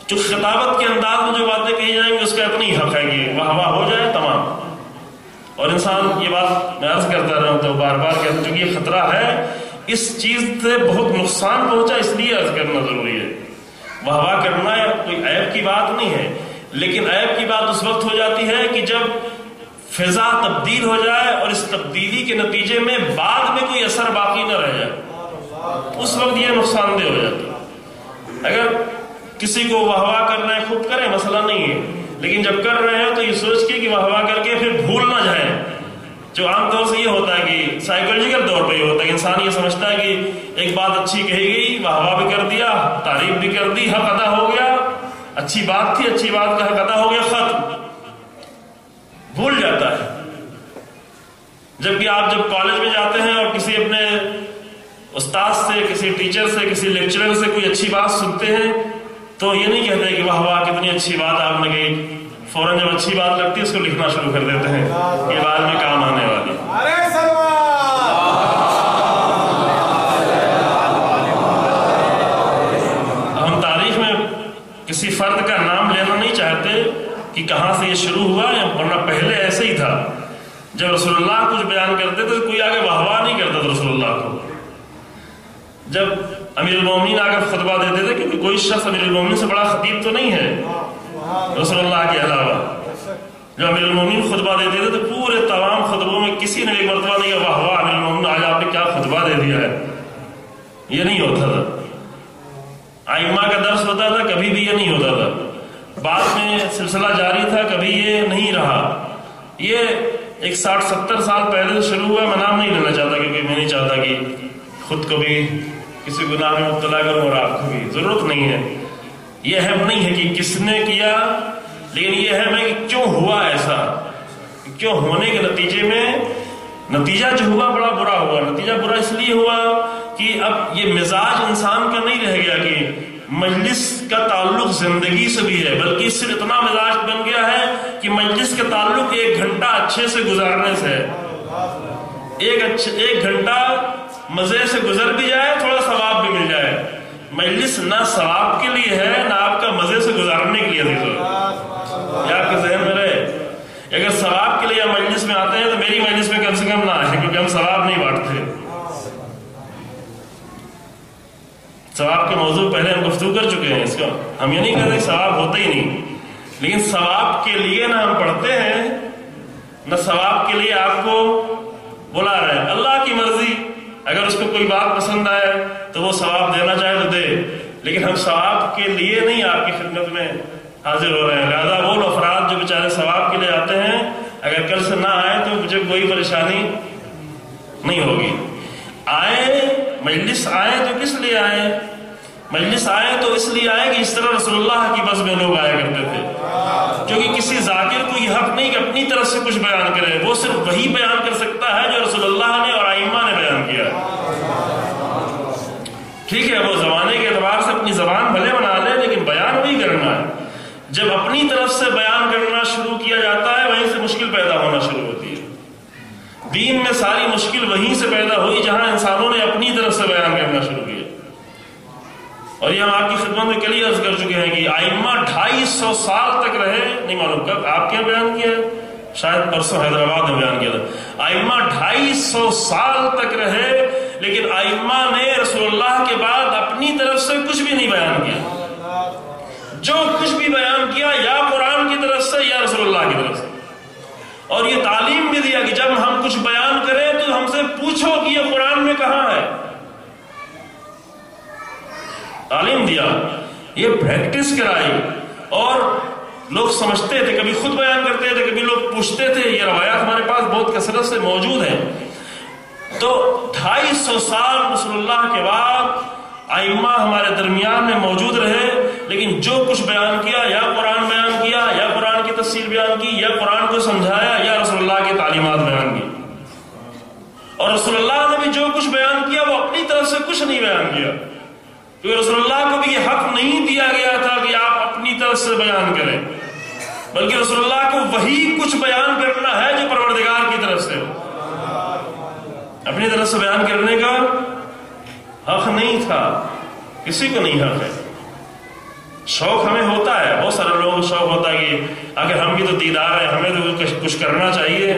جو خطابت کے انداز میں جو باتیں کہی جائیں گی اس کا اتنی حق ہے کہ واہ واہ ہو جائے تمام. اور انسان یہ بات میں عرض کرتا رہا ہوں تو بار بار کہتا ہوں چونکہ یہ خطرہ ہے، اس چیز سے بہت نقصان پہنچا، اس لیے عرض کرنا ضروری ہے. واہ واہ کرنا کوئی عیب کی بات نہیں ہے، لیکن عیب کی بات اس وقت ہو جاتی ہے کہ جب فضا تبدیل ہو جائے اور اس تبدیلی کے نتیجے میں بعد میں کوئی اثر باقی نہ رہ جائے، اس وقت یہ نقصان دہ ہو جاتا ہے. اگر کسی کو واہ واہ کرنا ہے خوب کریں، مسئلہ نہیں ہے، لیکن جب کر رہے ہیں تو یہ سوچ کے کہ واہ واہ کر کے پھر بھول نہ جائیں. جو عام طور سے یہ ہوتا ہے کہ سائیکولوجیکل طور پہ یہ ہوتا ہے کہ انسان یہ سمجھتا ہے کہ ایک بات اچھی کہی گئی، واہ واہ بھی کر دیا، تعریف بھی کر دی، حق ادا ہو گیا، اچھی بات تھی، اچھی بات کا حق ادا ہو گیا، ختم، بھول جاتا ہے. جبکہ آپ جب کالج میں جاتے ہیں اور کسی اپنے استاد سے، کسی ٹیچر سے، کسی لیکچرر سے کوئی اچھی بات سنتے ہیں تو یہ نہیں کہتے کہ واہ واہ کتنی اچھی بات آپ نے کہی، فوراً جب اچھی بات لگتی ہے اس کو لکھنا شروع کر دیتے ہیں، یہ بعد میں کام آنے والی. ہم تاریخ میں کسی فرد کا نام لینا نہیں چاہتے کہ کہاں سے یہ شروع ہوا، ورنہ پہلے ایسے ہی تھا. جب رسول اللہ کچھ بیان کرتے تھے تو کوئی آگے واہ واہ نہیں کرتا تھا رسول اللہ کو. جب امیر المومنین آ کر خطبہ دیتے تھے، کیونکہ کوئی شخص امیر المومنین سے بڑا خطیب تو نہیں ہے رسول اللہ کے علاوہ، جب امیر المومنین خطبہ دیتے تھے تو پورے تمام خطبوں میں کسی نے ایک مرتبہ نہیں کہا واہ واہ امیر المومنین آج آپ نے کیا خطبہ دے دیا ہے، یہ نہیں ہوتا تھا. ائمہ کا درس ہوتا تھا، کبھی بھی یہ نہیں ہوتا تھا. بعد میں سلسلہ جاری تھا، کبھی یہ نہیں رہا. یہ ایک 60-70 سال پہلے شروع ہوا. میں نام نہیں لینا چاہتا کیونکہ میں نہیں چاہتا کہ خود کو بھی کسی گناہ میں مبتلا کروں اور آپ کو بھی، ضرورت نہیں ہے. یہ اہم نہیں ہے کہ کس نے کیا، لیکن یہ اہم ہے کہ کیوں ہوا ایسا، کیوں ہونے کے نتیجے میں نتیجہ جو ہوا بڑا برا ہوا. نتیجہ برا اس لیے ہوا کہ اب یہ مزاج انسان کا نہیں رہ گیا کہ مجلس کا تعلق زندگی سے بھی ہے، بلکہ اس سے اتنا مزاج بن گیا ہے کہ مجلس کا تعلق 1 گھنٹہ اچھے سے گزارنے سے ہے. 1 گھنٹہ مزے سے گزر بھی جائے، تھوڑا ثواب بھی مل جائے. مجلس نہ ثواب کے لیے ہے نہ آپ کا مزے سے گزارنے کے لیے. یہ آپ کے ذہن میں رہے. اگر ثواب کے لیے آپ مجلس میں آتے ہیں تو میری مجلس میں کم سے کم نہ آئے، کیونکہ ہم ثواب نہیں بانٹتے. ثواب کے موضوع پہلے ہم گفتگو کر چکے ہیں. اس کا ہم یہ نہیں کہتے کہ ثواب ہوتا ہی نہیں، لیکن ثواب کے لیے نہ ہم پڑھتے ہیں نہ ثواب کے لیے آپ کو بلا رہے ہیں. اللہ کی مرضی، اگر اس کو کوئی بات پسند آئے تو وہ ثواب دینا چاہے تو دے، لیکن ہم ثواب کے لیے نہیں آپ کی خدمت میں حاضر ہو رہے ہیں. لہذا وہ افراد جو بیچارے ثواب کے لیے آتے ہیں اگر کل سے نہ آئے تو مجھے کوئی پریشانی نہیں ہوگی. آئے مجلس آئے تو کس لیے آئے؟ مجلس آئے تو اس لیے آئے کہ اس طرح رسول اللہ کی بس میں لوگ آیا کرتے تھے. کیونکہ کسی ذاکر کو یہ حق نہیں کہ اپنی طرف سے کچھ بیان کرے، وہ صرف وہی بیان کر سکتا ہے جو رسول اللہ نے اور ائمہ نے بیان کیا. ٹھیک ہے، وہ زمانے کے اعتبار سے اپنی زبان بھلے بنا لے، لیکن بیان وہی کرنا ہے. جب اپنی طرف سے بیان کرنا شروع کیا جاتا ہے وہیں سے مشکل پیدا ہونا شروع ہوتی ہے. دین میں ساری مشکل وہیں سے پیدا ہوئی جہاں انسانوں نے اپنی طرف سے بیان کرنا شروع کیا. اور یہ ہم آپ کی خدمت میں کل ہی عرض کر چکے ہیں کہ ائمہ 250 سال تک رہے، نہیں معلوم کب آپ کیا بیان کیا، شاید پرسوں حیدرآباد میں بیان کیا تھا. ائمہ 250 سال تک رہے، لیکن ائمہ نے رسول اللہ کے بعد اپنی طرف سے کچھ بھی نہیں بیان کیا. جو کچھ بھی بیان کیا یا قرآن کی طرف سے یا رسول اللہ کی طرف سے. اور یہ تعلیم بھی دیا کہ جب ہم کچھ بیان کریں تو ہم سے پوچھو کہ یہ قرآن میں کہاں ہے. تعلیم دیا، یہ پریکٹس کرائی. اور لوگ سمجھتے تھے، کبھی خود بیان کرتے تھے، کبھی لوگ پوچھتے تھے. یہ روایات ہمارے پاس بہت کثرت سے موجود ہیں. تو 250 سال رسول اللہ کے بعد ائمہ ہمارے درمیان میں موجود رہے، لیکن جو کچھ بیان کیا یا قرآن بیان کیا یا قرآن کی تفسیر بیان کی یا قرآن کو سمجھایا یا رسول اللہ کی تعلیمات بیان کی. اور رسول اللہ نے بھی جو کچھ بیان کیا وہ اپنی طرف سے کچھ نہیں بیان کیا، کیونکہ رسول اللہ کو بھی یہ حق نہیں دیا گیا تھا کہ آپ اپنی طرف سے بیان کریں، بلکہ رسول اللہ کو وہی کچھ بیان کرنا ہے جو پروردگار کی طرف سے ہو. اپنی طرف سے بیان کرنے کا حق نہیں تھا، کسی کو نہیں حق ہے. شوق ہمیں ہوتا ہے، بہت سارے لوگوں کو شوق ہوتا ہے کہ اگر ہم بھی تو دیدار ہیں، ہمیں تو کچھ کرنا چاہیے.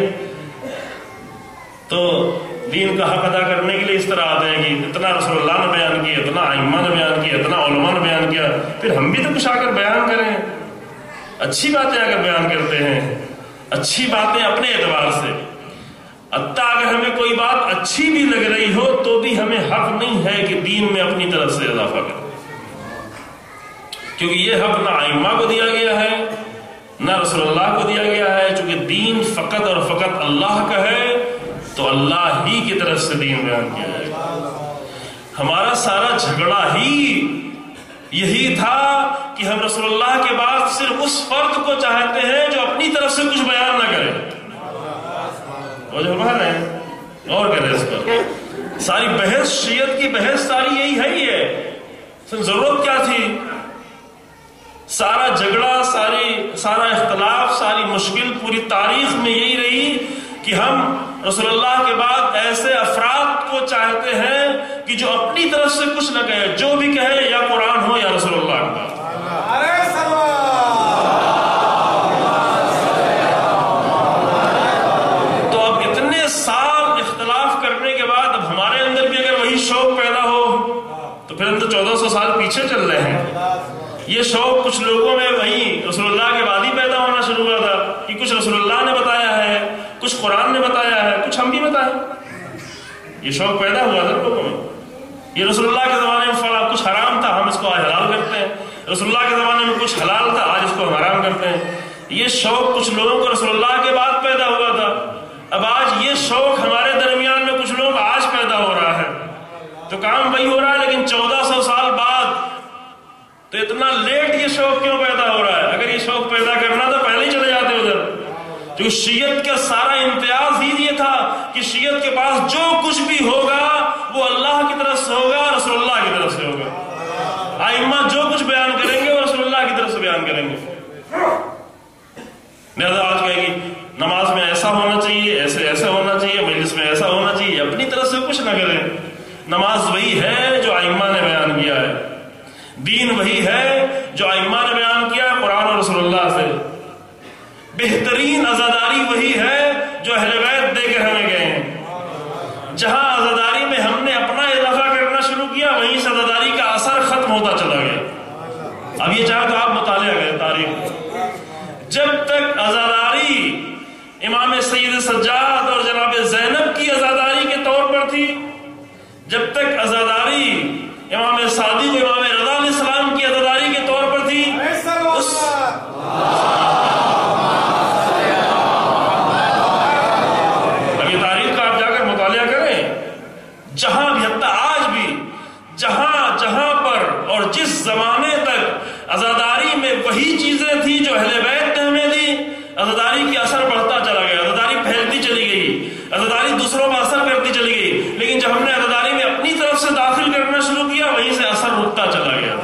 تو دین کا حق ادا کرنے کے لیے اس طرح آتے ہیں کہ اتنا رسول اللہ نے بیان کیا، اتنا ائمہ نے بیان کیا، اتنا علماء نے بیان کیا، پھر ہم بھی تو کچھ آ کر بیان کریں. اچھی باتیں اگر بیان کرتے ہیں، اچھی باتیں اپنے اعتبار سے، حتیٰ اگر ہمیں کوئی بات اچھی بھی لگ رہی ہو تو بھی ہمیں حق نہیں ہے کہ دین میں اپنی طرف سے اضافہ کریں، کیونکہ یہ حق نہ ائمہ کو دیا گیا ہے نہ رسول اللہ کو دیا گیا ہے. چونکہ دین فقط اور فقط اللہ کا ہے تو اللہ ہی کی طرف سے دین بیان کیا جائے. ہمارا سارا جھگڑا ہی یہی تھا کہ ہم رسول اللہ کے بعد صرف اس فرد کو چاہتے ہیں جو اپنی طرف سے کچھ بیان نہ کرے. وہ جو بات ہے اور کرے اس پر ساری بحث، شیعت کی بحث ساری یہی ہے ہی ہے. ضرورت کیا تھی؟ سارا جھگڑا، سارا اختلاف، ساری مشکل پوری تاریخ میں یہی رہی کہ ہم رسول اللہ کے بعد ایسے افراد کو چاہتے ہیں کہ جو اپنی طرف سے کچھ نہ کہے، جو بھی کہے یا قرآن ہو یا رسول اللہ کا. تو اب اتنے سال اختلاف کرنے کے بعد اب ہمارے اندر بھی اگر وہی شوق پیدا ہو تو پھر ہم تو 1400 سال پیچھے چل رہے ہیں. یہ شوق کچھ لوگوں میں وہی رسول اللہ کے بعد ہی پیدا ہونا شروع ہوا تھا کہ کچھ رسول اللہ نے بتایا ہے، کچھ قرآن نے بتایا ہے، کچھ ہم بھی بتائیں. یہ شوق پیدا ہوا تھا لوگوں میں. یہ رسول اللہ کے زمانے میں کچھ حرام تھا، ہم اس کو آج حلال کرتے ہیں. رسول اللہ کے زمانے میں کچھ حلال تھا، آج اس کو ہم حرام کرتے ہیں. یہ شوق کچھ لوگوں کو رسول اللہ کے بعد پیدا ہوا تھا. اب آج یہ شوق ہمارے درمیان میں کچھ لوگ آج پیدا ہو رہا ہے. تو کام وہی ہو رہا ہے، لیکن 1400 سال بعد. تو اتنا لیٹ یہ شوق کیوں پیدا ہو رہا ہے؟ اگر یہ شوق پیدا کرنا تو پہلے ہی چلے جاتے ادھر. جو شیعت کا سارا امتیاز ہی یہ تھا کہ شیعت کے پاس جو کچھ بھی ہوگا وہ اللہ کی طرف سے ہوگا، رسول اللہ کی طرف سے ہوگا. ائمہ جو کچھ بیان کریں گے وہ رسول اللہ کی طرف سے بیان کریں گے. لہذا آج کہے گی نماز میں ایسا ہونا چاہیے، ایسے ہونا چاہیے، مجلس میں ایسا ہونا چاہیے، اپنی طرف سے کچھ نہ کریں. نماز وہی ہے جو ائمہ نے بیان کیا ہے، دین وہی ہے جو ائمہ نے بیان کیا ہے قرآن اور رسول اللہ سے. بہترین عزاداری وہی ہے جو اہل بیت دے کر ہمیں گئے ہیں. جہاں عزاداری میں ہم نے اپنا اضافہ کرنا شروع کیا وہیں سے عزاداری کا اثر ختم ہوتا چلا گیا. اب یہ چاہے تو آپ مطالعہ کریں تاریخ. جب تک عزاداری امام سید سجاد اور جناب زینب کی عزاداری کے طور پر تھی، جب تک عزاداری امام صادق امام رضا علیہ السلام کی عزاداری کے طور پر تھی، جہاں بھی حتیٰ آج بھی جہاں پر اور جس زمانے تک عزاداری میں وہی چیزیں تھی جو اہل بیت نے ہمیں دی، عزاداری کی اثر بڑھتا چلا گیا، عزاداری پھیلتی چلی گئی، عزاداری دوسروں پر اثر کرتی چلی گئی. لیکن جب ہم نے عزاداری میں اپنی طرف سے داخل کرنا شروع کیا وہیں سے اثر رکتا چلا گیا.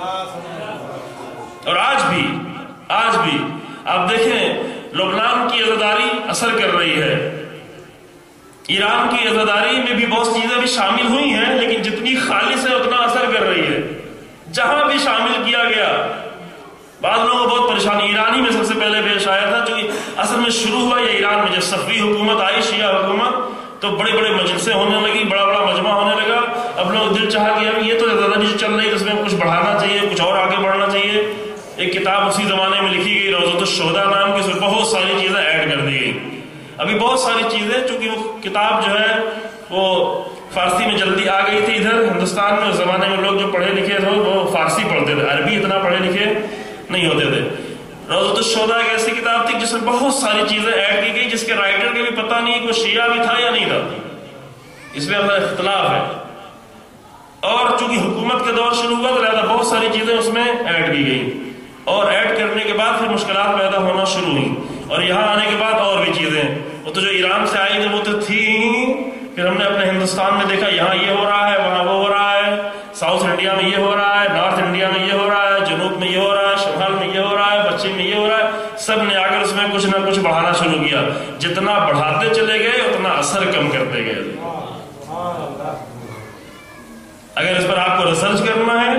اور آج بھی آپ دیکھیں لبنان کی عزاداری اثر کر رہی ہے، ایران کی عزاداری میں بھی بہت چیزیں بھی شامل ہوئی ہیں، لیکن جتنی خالص ہے اتنا اثر کر رہی ہے. جہاں بھی شامل کیا گیا بعض لوگوں کو بہت پریشانی. ایرانی میں سب سے پہلے پیش آیا تھا، جو اصل میں شروع ہوا یہ ایران میں. جب صفوی حکومت آئی، شیعہ حکومت، تو بڑے بڑے مجلسیں ہونے لگی، بڑا مجمع ہونے لگا. اب لوگ دل چاہا کہ اب یہ تو عزاداری جو چل رہی ہے اس میں کچھ بڑھانا چاہیے، کچھ اور آگے بڑھنا چاہیے. ایک کتاب اسی زمانے میں لکھی گئی روضۃ الشہداء نام کی، اس میں بہت ساری چیزیں ایڈ کر دی گئی. ابھی بہت ساری چیزیں، چونکہ وہ کتاب جو ہے وہ فارسی میں جلدی آ گئی تھی ادھر ہندوستان میں. اس زمانے میں لوگ جو پڑھے لکھے تھے وہ فارسی پڑھتے تھے، عربی اتنا پڑھے لکھے نہیں ہوتے تھے. روضۃ الشہداء ایک ایسی کتاب تھی جس میں بہت ساری چیزیں ایڈ کی گئی، جس کے رائٹر کے بھی پتہ نہیں کہ وہ شیعہ بھی تھا یا نہیں تھا. اس میں اپنا اختلاف ہے. اور چونکہ حکومت کے دور شروع ہوا تو لہٰذا بہت ساری چیزیں اس میں ایڈ کی گئی، اور ایڈ کرنے کے بعد پھر مشکلات پیدا ہونا شروع ہوئی. اور یہاں آنے کے بعد اور بھی چیزیں، وہ تو جو ایران سے آئی تھی وہ تو تھی ہی. پھر ہم نے اپنے ہندوستان میں دیکھا یہاں یہ ہو رہا ہے، وہاں وہ ہو رہا ہے، ساؤتھ انڈیا میں یہ ہو رہا ہے، نارتھ انڈیا میں یہ ہو رہا ہے، جنوب میں یہ ہو رہا ہے، شمال میں یہ ہو رہا ہے، پچھم میں یہ ہو رہا ہے. سب نے آ کر اس میں کچھ نہ کچھ بڑھانا شروع کیا. جتنا بڑھاتے چلے گئے اتنا اثر کم کرتے گئے. اگر اس پر آپ کو ریسرچ کرنا ہے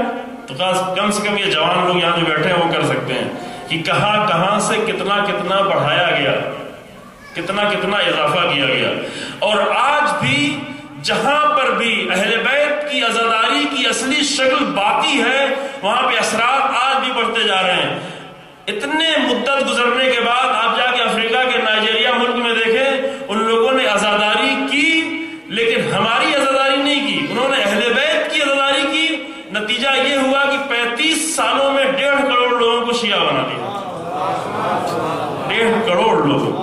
تو کم سے کم یہ جوان لوگ یہاں جو بیٹھے ہیں وہ کر سکتے ہیں کہ کہاں کہاں سے کتنا کتنا بڑھایا گیا، کتنا کتنا اضافہ کیا گیا. اور آج بھی جہاں پر بھی اہل بیت کی عزاداری کی اصلی شکل باقی ہے وہاں پہ اثرات آج بھی بڑھتے جا رہے ہیں. اتنے مدت گزرنے کے بعد آپ جا کے افریقہ کے نائجیریا ملک میں دیکھیں، ان لوگوں نے عزاداری کی لیکن ہماری عزاداری نہیں کی، انہوں نے اہل بیت کی عزاداری کی. نتیجہ یہ ہوا کہ 35 سالوں میں 1.5 کروڑ لوگوں کو شیعہ بنا دیا. 1.5 کروڑ لوگ.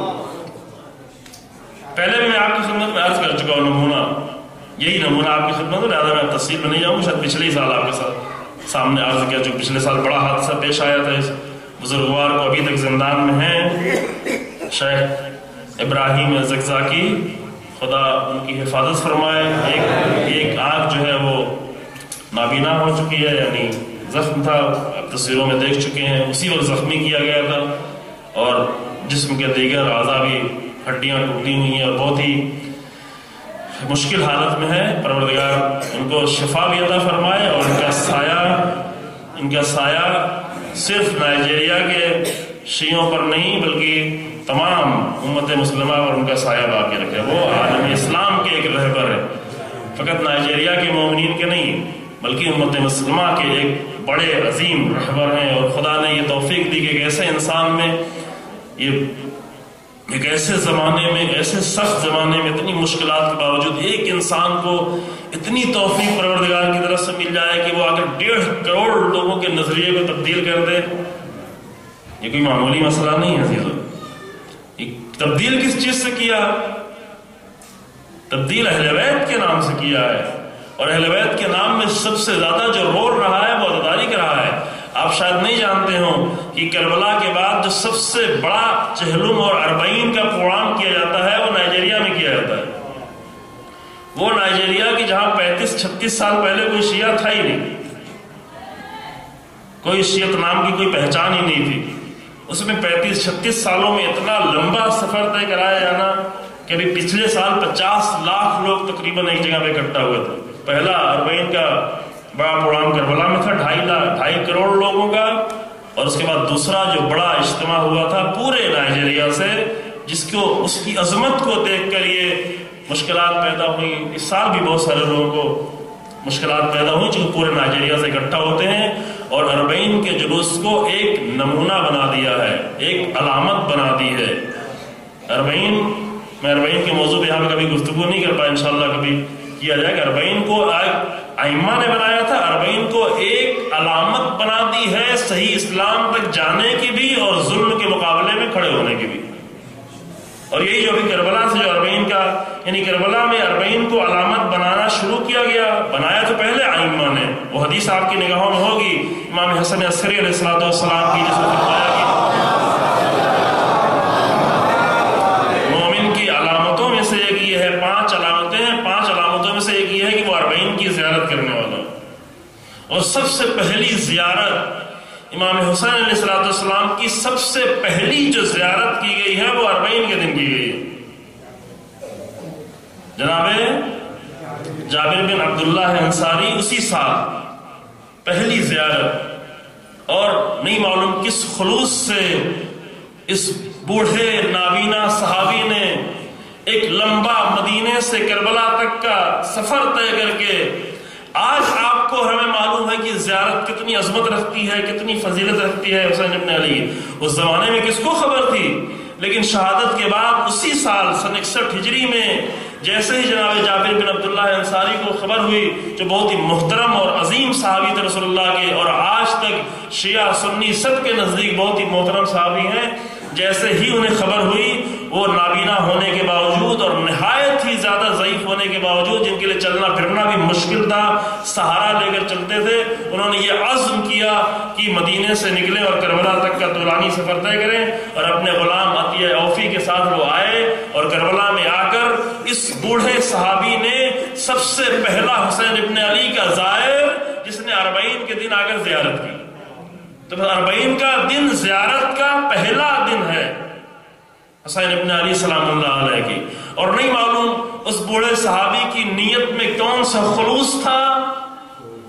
پہلے بھی میں آپ کی خدمت میں عرض کر چکا ہوں نمونہ، یہی نمونہ آپ کی خدمت میں، لہٰذا میں تفصیل میں نہیں جاؤں گا. شاید پچھلے ہی سال آپ کے ساتھ سامنے عرض کیا، جو پچھلے سال بڑا حادثہ پیش آیا تھا اس بزرگوار کو ابھی تک زندان میں ہیں، شیخ ابراہیم زکزاکی، خدا ان کی حفاظت فرمائے. ایک آنکھ جو ہے وہ نابینا ہو چکی ہے، یعنی زخم تھا، آپ تصویروں میں دیکھ چکے ہیں، اسی وقت زخمی کیا گیا تھا، اور جسم کے دیگر اعضاء بھی ہڈیاں ٹوٹی ہوئی ہیں اور بہت ہی مشکل حالت میں ہے. پروردگار ان کو شفا بھی عطا فرمائے اور ان کا سایہ صرف نائجیریا کے شیعوں پر نہیں بلکہ تمام امت مسلمہ پر ان کا سایہ باقی رکھے. وہ عالم اسلام کے ایک رہبر ہے، فقط نائجیریا کے مومنین کے نہیں بلکہ امت مسلمہ کے ایک بڑے عظیم رہبر ہیں. اور خدا نے یہ توفیق دی کہ ایک ایسے انسان میں، ایک ایسے زمانے میں، ایسے سخت زمانے میں، اتنی مشکلات کے باوجود ایک انسان کو اتنی توفیق پروردگار کی طرف سے مل جائے کہ وہ اگر 1.5 کروڑ لوگوں کے نظریے کو تبدیل کر دے. یہ کوئی معمولی مسئلہ نہیں ہے عزیزو. تبدیل کس چیز سے کیا؟ تبدیل اہل بیت کے نام سے کیا ہے، اور اہل بیت کے نام میں سب سے زیادہ جو رول رہا ہے وہ عزاداری کا رہا ہے. آپ شاید نہیں جانتے ہوں کہ کربلا کے بعد جو سب سے بڑا چہلم اور 40 کا پروگرام کیا جاتا ہے وہ نائجیریا میں کیا جاتا ہے. وہ نائجیریا کی جہاں 35-36 سال پہلے کوئی شیعہ تھا ہی نہیں، کوئی شیعت نام کی کوئی پہچان ہی نہیں تھی. اس میں 35-36 سالوں میں اتنا لمبا سفر طے کرایا جانا کہ ابھی پچھلے سال 50 لاکھ لوگ تقریباً ایک جگہ پہ اکٹھا ہوئے تھے. پہلا 40 کا بڑا پروگرام کربلا میں تھا 2.5 کروڑ لوگوں کا، اور اس کے بعد دوسرا جو بڑا اجتماع ہوا تھا پورے نائجیریا سے، جس کو اس کی عظمت کو دیکھ کر یہ مشکلات پیدا ہوئی. اس سال بھی بہت سارے لوگوں کو مشکلات پیدا ہوئی جو پورے نائجیریا سے اکٹھا ہوتے ہیں، اور 40 کے جلوس کو ایک نمونہ بنا دیا ہے، ایک علامت بنا دی ہے. 40 کے موضوع پہ یہاں پہ کبھی گفتگو نہیں کر پائے، انشاءاللہ کبھی کیا جائے گا. 40 کو ائمہ نے بنایا تھا، 40 کو ایک علامت بنا دی ہے صحیح اسلام تک جانے کی بھی اور ظلم کے مقابلے میں کھڑے ہونے کی بھی. اور یہی جو ابھی کربلا سے جو 40 کا، یعنی کربلا میں 40 کو علامت بنانا شروع کیا گیا. بنایا تو پہلے ائمہ نے، وہ حدیث آپ کی نگاہوں میں ہوگی امام حسن عسکری علیہ السلام کی، جس میں فرمایا کہ مومن کی علامتوں میں سے ایک یہ ہے، 5 علامتیں ہیں، 5 علامتوں میں سے ایک یہ ہے کہ وہ 40 کی زیارت کرنے والا. اور سب سے پہلی زیارت امام حسین علیہ السلام کی، سب سے پہلی جو زیارت کی گئی ہے وہ 40 کے دن کی گئی ہے. جناب جابر بن عبداللہ انصاری اسی سال پہلی زیارت، اور نہیں معلوم کس خلوص سے اس بوڑھے نابینا صحابی نے ایک لمبا مدینے سے کربلا تک کا سفر طے کر کے، آج آپ کو ہمیں معلوم ہے کہ زیارت کتنی عظمت رکھتی ہے، کتنی فضیلت رکھتی ہے حسین ابن علی. اس زمانے میں کس کو خبر تھی؟ لیکن شہادت کے بعد اسی سال سن 61 ہجری میں جیسے ہی جناب جابر بن عبداللہ انصاری کو خبر ہوئی، جو بہت ہی محترم اور عظیم صحابی تھے رسول اللہ کے، اور آج تک شیعہ سنی سب کے نزدیک بہت ہی محترم صحابی ہیں، جیسے ہی انہیں خبر ہوئی، وہ نابینا ہونے کے باوجود اور نہایت ہی زیادہ ضعیف ہونے کے باوجود، جن کے لیے چلنا پھرنا بھی مشکل تھا، سہارا لے کر چلتے تھے، انہوں نے یہ عزم کیا کہ مدینے سے نکلے اور کربلا تک کا طولانی سفر طے کریں. اور اپنے غلام عطیہ اوفی کے ساتھ وہ آئے، اور کربلا میں آ کر اس بوڑھے صحابی نے سب سے پہلا حسین ابن علی کا زائر، جس نے 40 کے دن آ کر زیارت کی. تو 40 کا دن زیارت کا پہلا دن ہے حسین ابن علی سلام اللہ علیہ کی. اور نہیں معلوم اس بوڑھے صحابی کی نیت میں کون سا خلوص تھا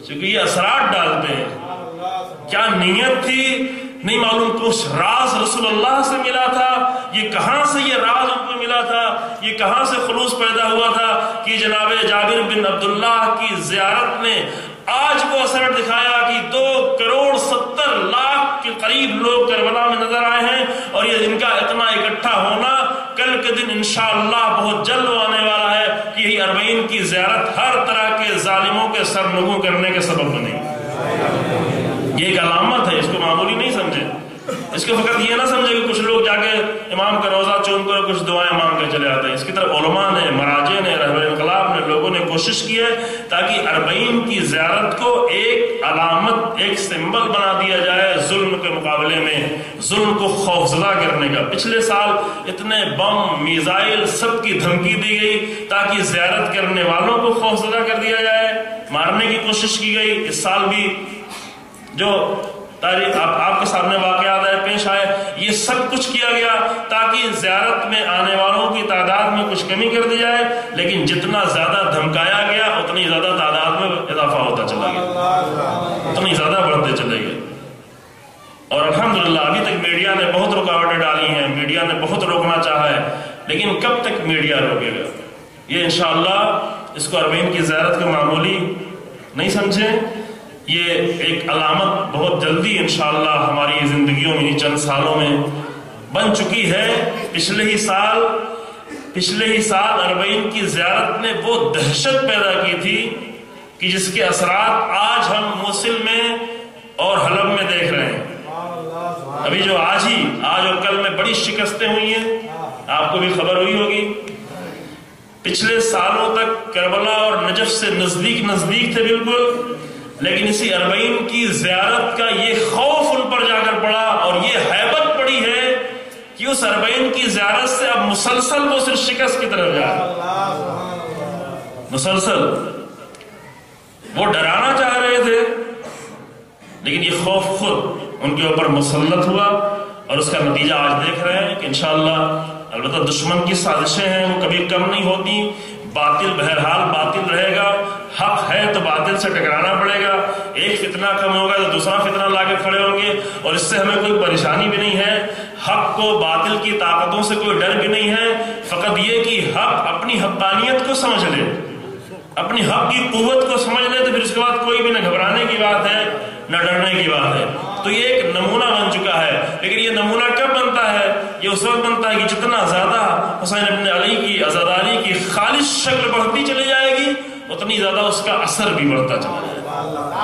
چونکہ یہ اثرات ڈالتے ہیں. کیا نیت تھی نہیں معلوم، کچھ راز رسول اللہ سے ملا تھا، یہ کہاں سے یہ راز ان کو ملا تھا، یہ کہاں سے خلوص پیدا ہوا تھا کہ جناب جابر بن عبداللہ کی زیارت نے آج وہ اثر دکھایا کہ 2,70,00,000 کے قریب لوگ کربلا میں نظر آئے ہیں، اور یہ ان کا اتنا اکٹھا ہونا کل کے دن انشاءاللہ بہت جلد آنے والا ہے کہ یہ 40 کی زیارت ہر طرح کے ظالموں کے سر نگوں کرنے کے سبب بنے. یہ ایک علامت ہے، اس کو معمولی نہیں سمجھے. اس کو فقط یہ نہ سمجھے کہ کچھ لوگ جا کے امام کا روزہ چون کر کچھ دعائیں مانگ کے چلے آتے ہیں. اس کی طرف علماء نے، مراجع نے، رہبر انقلاب نے، لوگوں نے کوشش کی ہے تاکہ 40 کی زیارت کو ایک علامت، ایک سمبل بنا دیا جائے ظلم کے مقابلے میں، ظلم کو خوفزدہ کرنے کا. پچھلے سال اتنے بم، میزائل، سب کی دھمکی دی گئی تاکہ زیارت کرنے والوں کو خوفزدہ کر دیا جائے، مارنے کی کوشش کی گئی. اس سال بھی جو تاریخ آپ کے سامنے واقعات پیش آئے، یہ سب کچھ کیا گیا تاکہ زیارت میں آنے والوں کی تعداد میں کچھ کمی کر دی جائے. لیکن جتنا زیادہ دھمکایا گیا اتنی زیادہ تعداد میں اضافہ ہوتا چلا گیا، اتنی زیادہ بڑھتے چلے گئے. اور الحمدللہ ابھی تک میڈیا نے بہت رکاوٹیں ڈالی ہیں، میڈیا نے بہت روکنا چاہا ہے، لیکن کب تک میڈیا روکے گا؟ یہ انشاءاللہ اس کو 40 کی زیارت کو معمولی نہیں سمجھیں. یہ ایک علامت بہت جلدی انشاءاللہ ہماری زندگیوں میں چند سالوں میں بن چکی ہے. پچھلے ہی سال 40 کی زیارت نے وہ دہشت پیدا کی تھی کہ جس کے اثرات آج ہم موصل میں اور حلب میں دیکھ رہے ہیں. ابھی جو آج اور کل میں بڑی شکستیں ہوئی ہیں، آپ کو بھی خبر ہوئی ہوگی. پچھلے سالوں تک کربلا اور نجف سے نزدیک تھے بالکل، لیکن اسی 40 کی زیارت کا یہ خوف ان پر جا کر پڑا اور یہ ہیبت پڑی ہے کہ اس 40 کی زیارت سے اب مسلسل وہ صرف شکست کی طرف جا مسلسل. وہ ڈرانا چاہ رہے تھے لیکن یہ خوف خود ان کے اوپر مسلط ہوا، اور اس کا نتیجہ آج دیکھ رہے ہیں کہ انشاءاللہ البتہ دشمن کی سازشیں ہیں وہ کبھی کم نہیں ہوتی. باطل بہرحال باطل رہے گا، حق ہے تو باطل سے ٹکرانا پڑے گا. ایک فتنہ کم ہوگا تو دوسرا فتنہ لا کے کھڑے ہوں گے، اور اس سے ہمیں کوئی پریشانی بھی نہیں ہے. حق کو باطل کی طاقتوں سے کوئی ڈر بھی نہیں ہے، فقط یہ کہ حق اپنی حقانیت کو سمجھ لے، اپنی حق کی قوت کو سمجھ لے، تو پھر اس کے بعد کوئی بھی نہ گھبرانے کی بات ہے نہ ڈرنے کی بات ہے. تو یہ ایک نمونہ بن چکا ہے. لیکن یہ نمونہ کب بنتا ہے؟ یہ اس وقت بنتا ہے کہ جتنا زیادہ حسین ابن علی کی، عزاداری کی خالص شکل بڑھتی چلی جائے گی، اتنی زیادہ اس کا اثر بھی بڑھتا چلا جائے گا.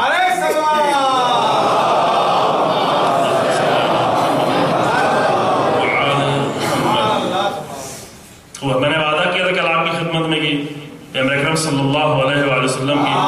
میں نے وعدہ کیا تھا کل آپ کی خدمت میں کہ پیغمبر اکرم صلی اللہ علیہ وآلہ وسلم کی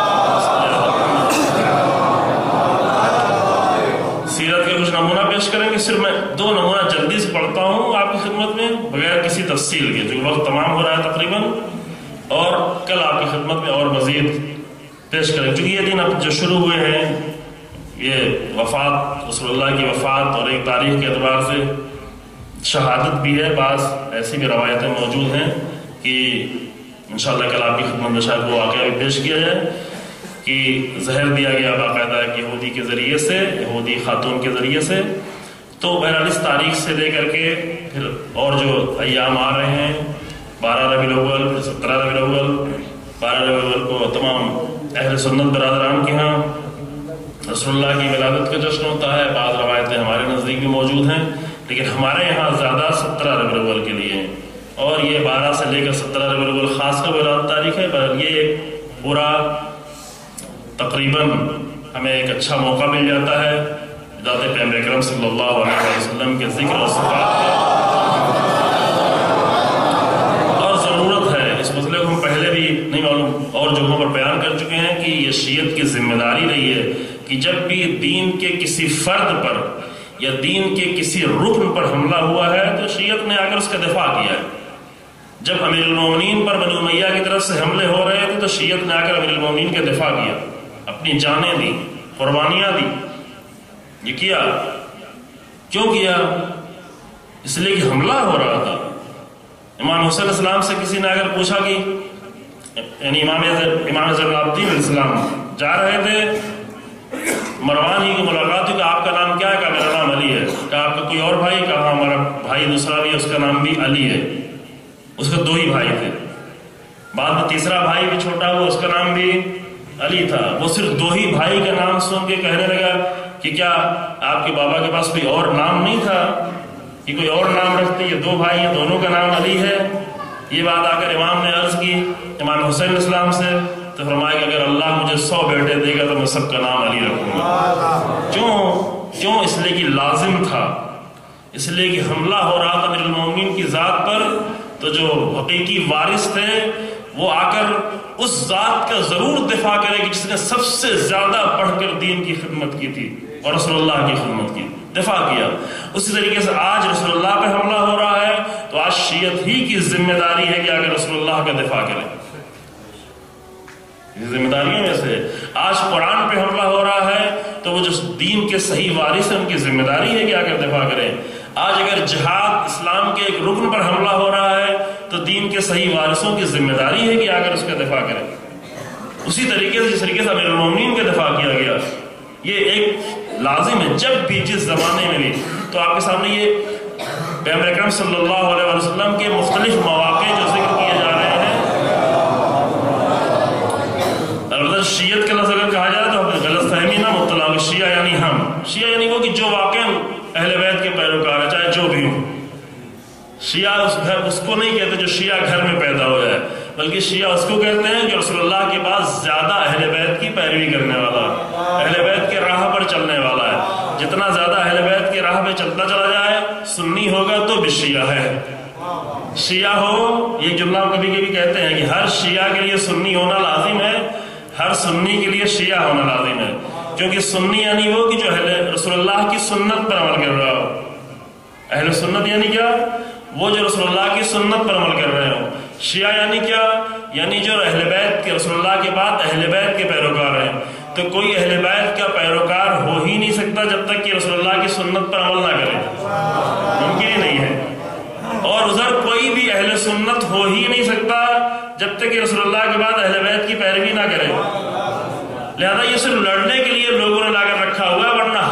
سیرت کے کچھ نمونہ پیش کریں گے. صرف میں 2 نمونہ جلدی سے پڑھتا ہوں آپ کی خدمت میں بغیر کسی تفصیل کے، جو وقت تمام ہو رہا ہے تقریباً، اور کل آپ کی خدمت میں اور مزید پیش کریں. چونکہ یہ دن اب جو شروع ہوئے ہیں، یہ وفات، رسول اللہ کی وفات، اور ایک تاریخ کے اعتبار سے شہادت بھی ہے. بعض ایسی بھی روایتیں موجود ہیں کہ انشاءاللہ کل آپ کی خدمت میں شاید وہ واقعہ بھی پیش کیا جائے کہ زہر دیا گیا باقاعدہ ایک یہودی کے ذریعے سے، یہودی خاتون کے ذریعے سے. تو بہرحال اس تاریخ سے لے کر کے پھر اور جو ایام آ رہے ہیں، 12 ربیع الاول، پھر 17 ربیع الاول. 12 ربیع الاول کو تمام اہل سنت برادران کے ہاں رسول اللہ کی ولادت کا جشن ہوتا ہے. بعض روایتیں ہمارے نزدیک بھی موجود ہیں، لیکن ہمارے یہاں زیادہ 17 ربیع الاول کے لیے ہیں. اور یہ 12 سے لے کر 17 ربیع الاول خاص کر ولادت تاریخ ہے. پر یہ ایک پورا تقریباً ہمیں ایک اچھا موقع مل جاتا ہے ذات پیغمبر اکرم صلی اللہ علیہ وسلم کے ذکر اور صفات کا. اور ضرورت ہے اس مسئلے کو، ہم پہلے بھی نہیں معلوم اور جگہوں پر بیان کر چکے ہیں کہ یہ شیعت کی ذمہ داری رہی ہے کہ جب بھی دین کے کسی فرد پر یا دین کے کسی رکن پر حملہ ہوا ہے تو شیعت نے آ کر اس کا دفاع کیا ہے. جب امیر المومنین پر بنو امیہ کی طرف سے حملے ہو رہے تھے تو شیعت نے آ کر امیر المومنین کے دفاع کیا، اپنی جانیں دی، قربانیاں دی. یہ کیا کیوں کیا؟ اس لیے کہ حملہ ہو رہا تھا. امام حسین السلام سے کسی نے اگر پوچھا کہ یعنی امام زین العابدین علیہ السلام جا رہے تھے، مروان ہی کی ملاقات ہوئی کہ آپ کا نام کیا ہے؟ کہا میرا نام علی ہے۔ کہا آپ کا کوئی اور بھائی؟ کہا ہمارا بھائی دوسرا بھی ہے، اس کا نام بھی علی ہے۔ اس کے 2 ہی بھائی تھے، بعد میں تیسرا بھائی بھی چھوٹا ہوا، اس کا نام بھی علی تھا۔ وہ صرف 2 ہی بھائی کا نام سن کے کہنے لگا کہ کیا آپ کے بابا کے پاس کوئی اور نام نہیں تھا کہ کوئی اور نام رکھتے؟ یہ 2 بھائی ہیں، دونوں کا نام علی ہے۔ یہ بات آ کر امام نے عرض کی امام حسین علیہ السلام سے، تو فرمایا کہ اگر اللہ مجھے 100 بیٹے دے گا تو میں سب کا نام علی رکھوں گا۔ کیوں؟ اس لیے کہ لازم تھا، اس لیے کہ حملہ ہو رہا تھا امیر المومنین کی ذات پر، تو جو حقیقی وارث تھے وہ آ کر اس ذات کا ضرور دفاع کرے کہ جس نے سب سے زیادہ بڑھ کر دین کی خدمت کی تھی اور رسول اللہ کی خدمت کی، دفاع کیا۔ اسی طریقے سے آج رسول اللہ پہ حملہ ہو رہا ہے تو آج شیعت ہی کی ذمہ داری ہے کہ اگر رسول اللہ کا دفاع کرے، یہ ذمہ داریوں میں سے آج قرآن پہ حملہ ہو رہا ہے تو وہ جو دین کے صحیح وارث ہیں ان کی ذمہ داری ہے کہ اگر دفاع کریں۔ آج اگر جہاد اسلام کے ایک رکن پر حملہ ہو رہا ہے تو دین کے صحیح وارثوں کی ذمہ داری ہے کہ اگر اس کا دفاع کریں۔ اسی طریقے سے جس طریقے سے امیر المومنین کا دفاع کیا گیا، یہ ایک لازم ہے جب بھی جس زمانے میں بھی۔ تو آپ کے سامنے یہ پیغمبر اکرم صلی اللہ علیہ وسلم کے مختلف مواقع جو ذکر کیے جا رہے ہیں۔ البتہ شیعت کا لفظ اگر کہا جائے تو غلط فہمی نہ مبتلا ہو، شیعہ یعنی ہم، شیعہ یعنی وہ کہ جو واقعا اہل بیت کے پیروکار ہے چاہے جو بھی ہوں۔ شیعہ اس کو نہیں کہتے جو شیعہ گھر میں پیدا ہو جائے، بلکہ شیعہ اس کو کہتے ہیں جو رسول اللہ کے بعد زیادہ اہل بیت کی پیروی کرنے والا ہے، اہل بیت کے راہ پر چلنے والا ہے۔ جتنا زیادہ اہل بیت کے راہ پہ چلتا چلا جائے سنی ہوگا تو بھی شیعہ ہے۔ شیعہ ہو، یہ جملہ ہم کبھی کبھی کہتے ہیں کہ ہر شیعہ کے لیے سنی ہونا لازم ہے، ہر سنی کے لیے شیعہ ہونا لازم ہے، کیونکہ سنی یعنی وہ کہ جو اہل رسول اللہ کی سنت پر عمل کر رہا ہو۔ اہل سنت یعنی کیا؟ وہ جو رسول اللہ کی سنت پر عمل کر رہے ہو۔ شیعہ یعنی کیا؟ یعنی جو اہل بیت کے رسول اللہ کے بعد اہل بیت کے پیروکار ہیں۔ تو کوئی اہل بیت کا پیروکار ہو ہی نہیں سکتا جب تک کہ رسول اللہ کی سنت پر عمل نہ کرے، ممکن ہی نہیں ہے۔ اور ادھر کوئی بھی اہل سنت ہو ہی نہیں سکتا جب تک کہ رسول اللہ کے بعد اہل بیت کی پیروی نہ کرے۔ لہذا یہ صرف لڑنے کے لیے لوگوں نے لا کر رکھا ہوا ہے، ورنہ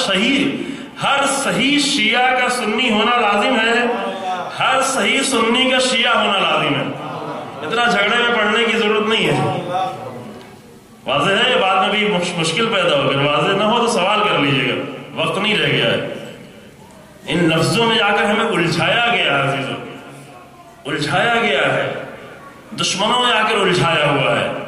ہر صحیح شیعہ کا سنی ہونا لازم ہے، ہر صحیح سنی کا شیعہ ہونا لازم ہے۔ اتنا جھگڑے میں پڑنے کی ضرورت نہیں ہے۔ واضح ہے، بعد میں بھی مشکل پیدا ہو، اگر واضح نہ ہو تو سوال کر لیجیے گا، وقت نہیں رہ گیا ہے۔ ان لفظوں میں جا کر ہمیں الجھایا گیا ہے عزیزوں، الجھایا گیا ہے، دشمنوں میں آ کر الجھایا ہوا ہے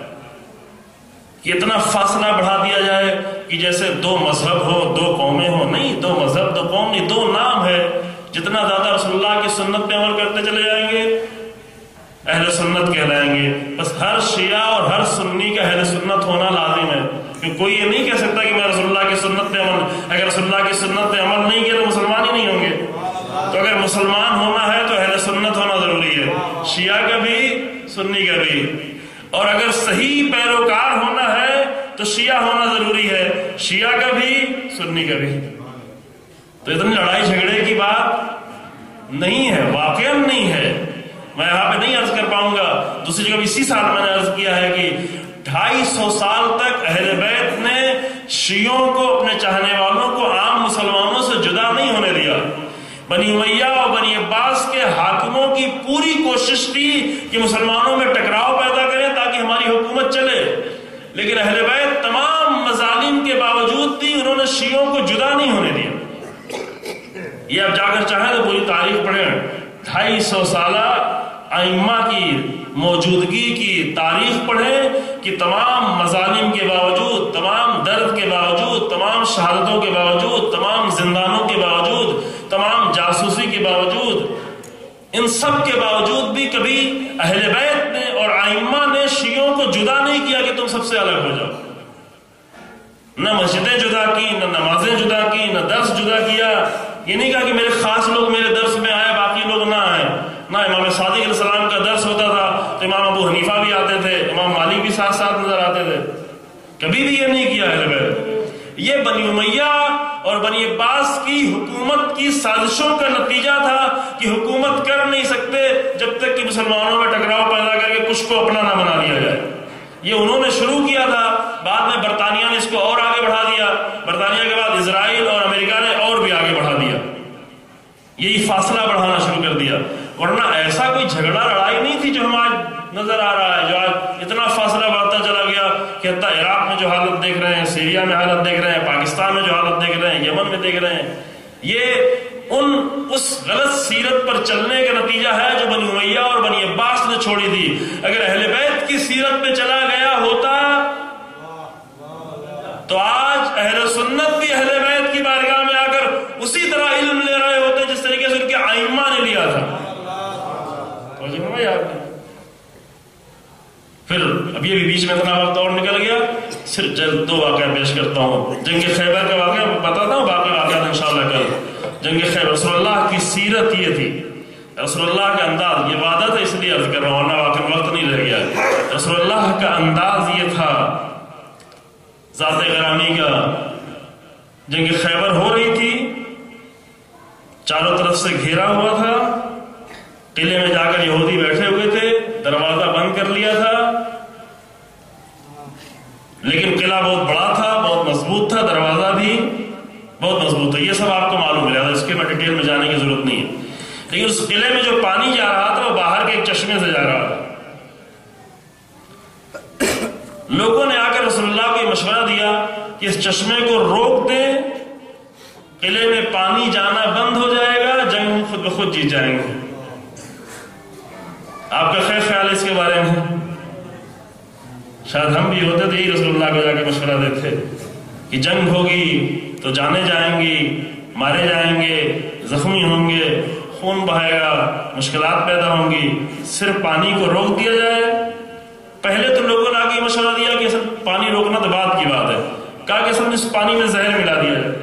کہ اتنا فاصلہ بڑھا دیا جائے کہ جیسے 2 مذہب ہو، 2 قومیں ہو۔ نہیں، 2 مذہب 2 قوم نہیں، 2 نام ہے۔ جتنا زیادہ رسول اللہ کی سنت پہ عمل کرتے چلے جائیں گے اہل سنت کہلائیں گے۔ بس ہر شیعہ اور ہر سنی کا اہل سنت ہونا لازم ہے، کیونکہ کوئی یہ نہیں کہہ سکتا کہ میں رسول اللہ کی سنت پہ اگر رسول اللہ کی سنت پہ عمل نہیں کیا تو مسلمان ہی نہیں ہوں گے۔ تو اگر مسلمان ہونا ہے تو اہل سنت ہونا ضروری ہے، شیعہ کا بھی سنی کا بھی۔ اور اگر صحیح پیروکار ہونا ہے تو شیعہ ہونا ضروری ہے، شیعہ کا بھی سنی کا بھی۔ تو اتنی لڑائی جھگڑے کی بات نہیں ہے، واقعا نہیں ہے۔ میں یہاں پہ نہیں عرض کر پاؤں گا، دوسری جگہ بھی اسی سال میں نے عرض کیا ہے کہ 250 سال تک اہل بیت نے شیعوں کو، اپنے چاہنے والوں کو عام مسلمانوں سے جدا نہیں ہونے دیا۔ بنی امیہ اور بنی عباس کے حاکموں کی پوری کوشش تھی کہ مسلمانوں میں ٹکراؤ پیدا کریں تاکہ ہماری حکومت چلے، لیکن اہل بیت تمام مظالم کے باوجود بھی انہوں نے شیعوں کو جدا نہیں ہونے دیا۔ یہ اب جا کر چاہیں تو پوری تاریخ پڑھیں، 250 سالہ ائمہ کی موجودگی کی تاریخ پڑھیں کہ تمام مظالم کے باوجود، تمام درد کے باوجود، تمام شہادتوں کے باوجود، تمام زندانوں کے باوجود، تمام جاسوسی کے باوجود، ان سب کے باوجود بھی کبھی اہل بیت نے اور ائمہ نے شیعوں کو جدا نہیں کیا کہ تم سب سے الگ ہو جاؤ۔ نہ مسجدیں جدا کی، نہ نمازیں جدا کی، نہ درس جدا کیا۔ یہ نہیں کہا کہ میرے خاص لوگ میرے درس میں آئے باقی لوگ نہ آئے۔ نہ امام صادق علیہ السلام کا درس ہوتا تھا تو امام ابو حنیفہ بھی آتے تھے، امام مالک بھی ساتھ ساتھ نظر آتے تھے، کبھی بھی یہ نہیں کیا اہل بیت۔ یہ بنی امیہ اور بنی عباس کی حکومت کی سازشوں کا نتیجہ تھا کہ حکومت کر نہیں سکتے جب تک کہ مسلمانوں میں ٹکراؤ پیدا کر کے کچھ کو اپنا نہ بنا لیا جائے۔ یہ انہوں نے شروع کیا تھا بعد میں برطانیہ نے اس کو اور آگے بڑھا دیا، برطانیہ کے بعد اسرائیل اور امریکہ نے اور بھی آگے بڑھا دیا، یہی فاصلہ بڑھانا شروع کر دیا۔ ورنہ ایسا کوئی جھگڑا لڑائی نہیں تھی جو ہم آج نظر آ رہا ہے، جو آج اتنا فاصلہ بڑھتا چلا گیا کہ حتیٰ عراق میں جو حالت دیکھ رہے ہیں، سیریا میں حالت دیکھ رہے ہیں، پاکستان میں جو حالت دیکھ رہے ہیں، یمن میں دیکھ رہے ہیں، یہ اس غلط سیرت پر چلنے کا نتیجہ ہے جو بنی امیہ اور بنی عباس نے چھوڑی تھی۔ اگر اہل بیت کی سیرت پہ چلا گیا ہوتا تو آج اہل سنت بھی اہل بیت کی بارگاہ میں آ کر اسی طرح علم لے رہے ہوتے جس طریقے سے ان کے ائمہ نے لیا تھا۔ پھر اب یہ بھی بیچ میں اتنا وقت اور نکل گیا، صرف دو واقعہ پیش کرتا ہوں۔ جنگ خیبر کا واقعہ بتاتا ہوں، باقی واقعات انشاءاللہ کل۔ جنگ خیبر، رسول اللہ کی سیرت یہ تھی، رسول اللہ کا انداز، یہ وعدہ تھا اس لیے عرض کر رہا ہوں ورنہ واقعی وقت نہیں رہ گیا۔ رسول اللہ کا انداز یہ تھا، ذات گرامی کا، جنگ خیبر ہو رہی تھی، چاروں طرف سے گھیرا ہوا تھا، قلعے میں جا کر یہودی بیٹھے ہوئے تھے، دروازہ بند کر لیا تھا، لیکن قلعہ بہت بڑا تھا، بہت مضبوط تھا، دروازہ بھی بہت مضبوط تھا، یہ سب آپ کو معلوم ہے، اس کے میں ڈیٹیل میں جانے کی ضرورت نہیں ہے۔ لیکن اس قلعے میں جو پانی جا رہا تھا وہ باہر کے ایک چشمے سے جا رہا تھا۔ لوگوں نے آ کر رسول اللہ کو یہ مشورہ دیا کہ اس چشمے کو روک دیں، قلعے میں پانی جانا بند ہو جائے گا، جنگ ہم خود بخود جیت جائیں گے۔ آپ کا خیال ہے اس کے بارے میں؟ شاید ہم بھی ہوتے تو یہی رسول اللہ کو جا کے مشورہ دیتے کہ جنگ ہوگی تو جانے جائیں گی، مارے جائیں گے، زخمی ہوں گے، خون بہائے گا، مشکلات پیدا ہوں گی، صرف پانی کو روک دیا جائے۔ پہلے تو لوگوں نے آگے مشورہ دیا کہ سب پانی روکنا تو بعد کی بات ہے، کہا کہ سب نے اس پانی میں زہر ملا دیا جائے۔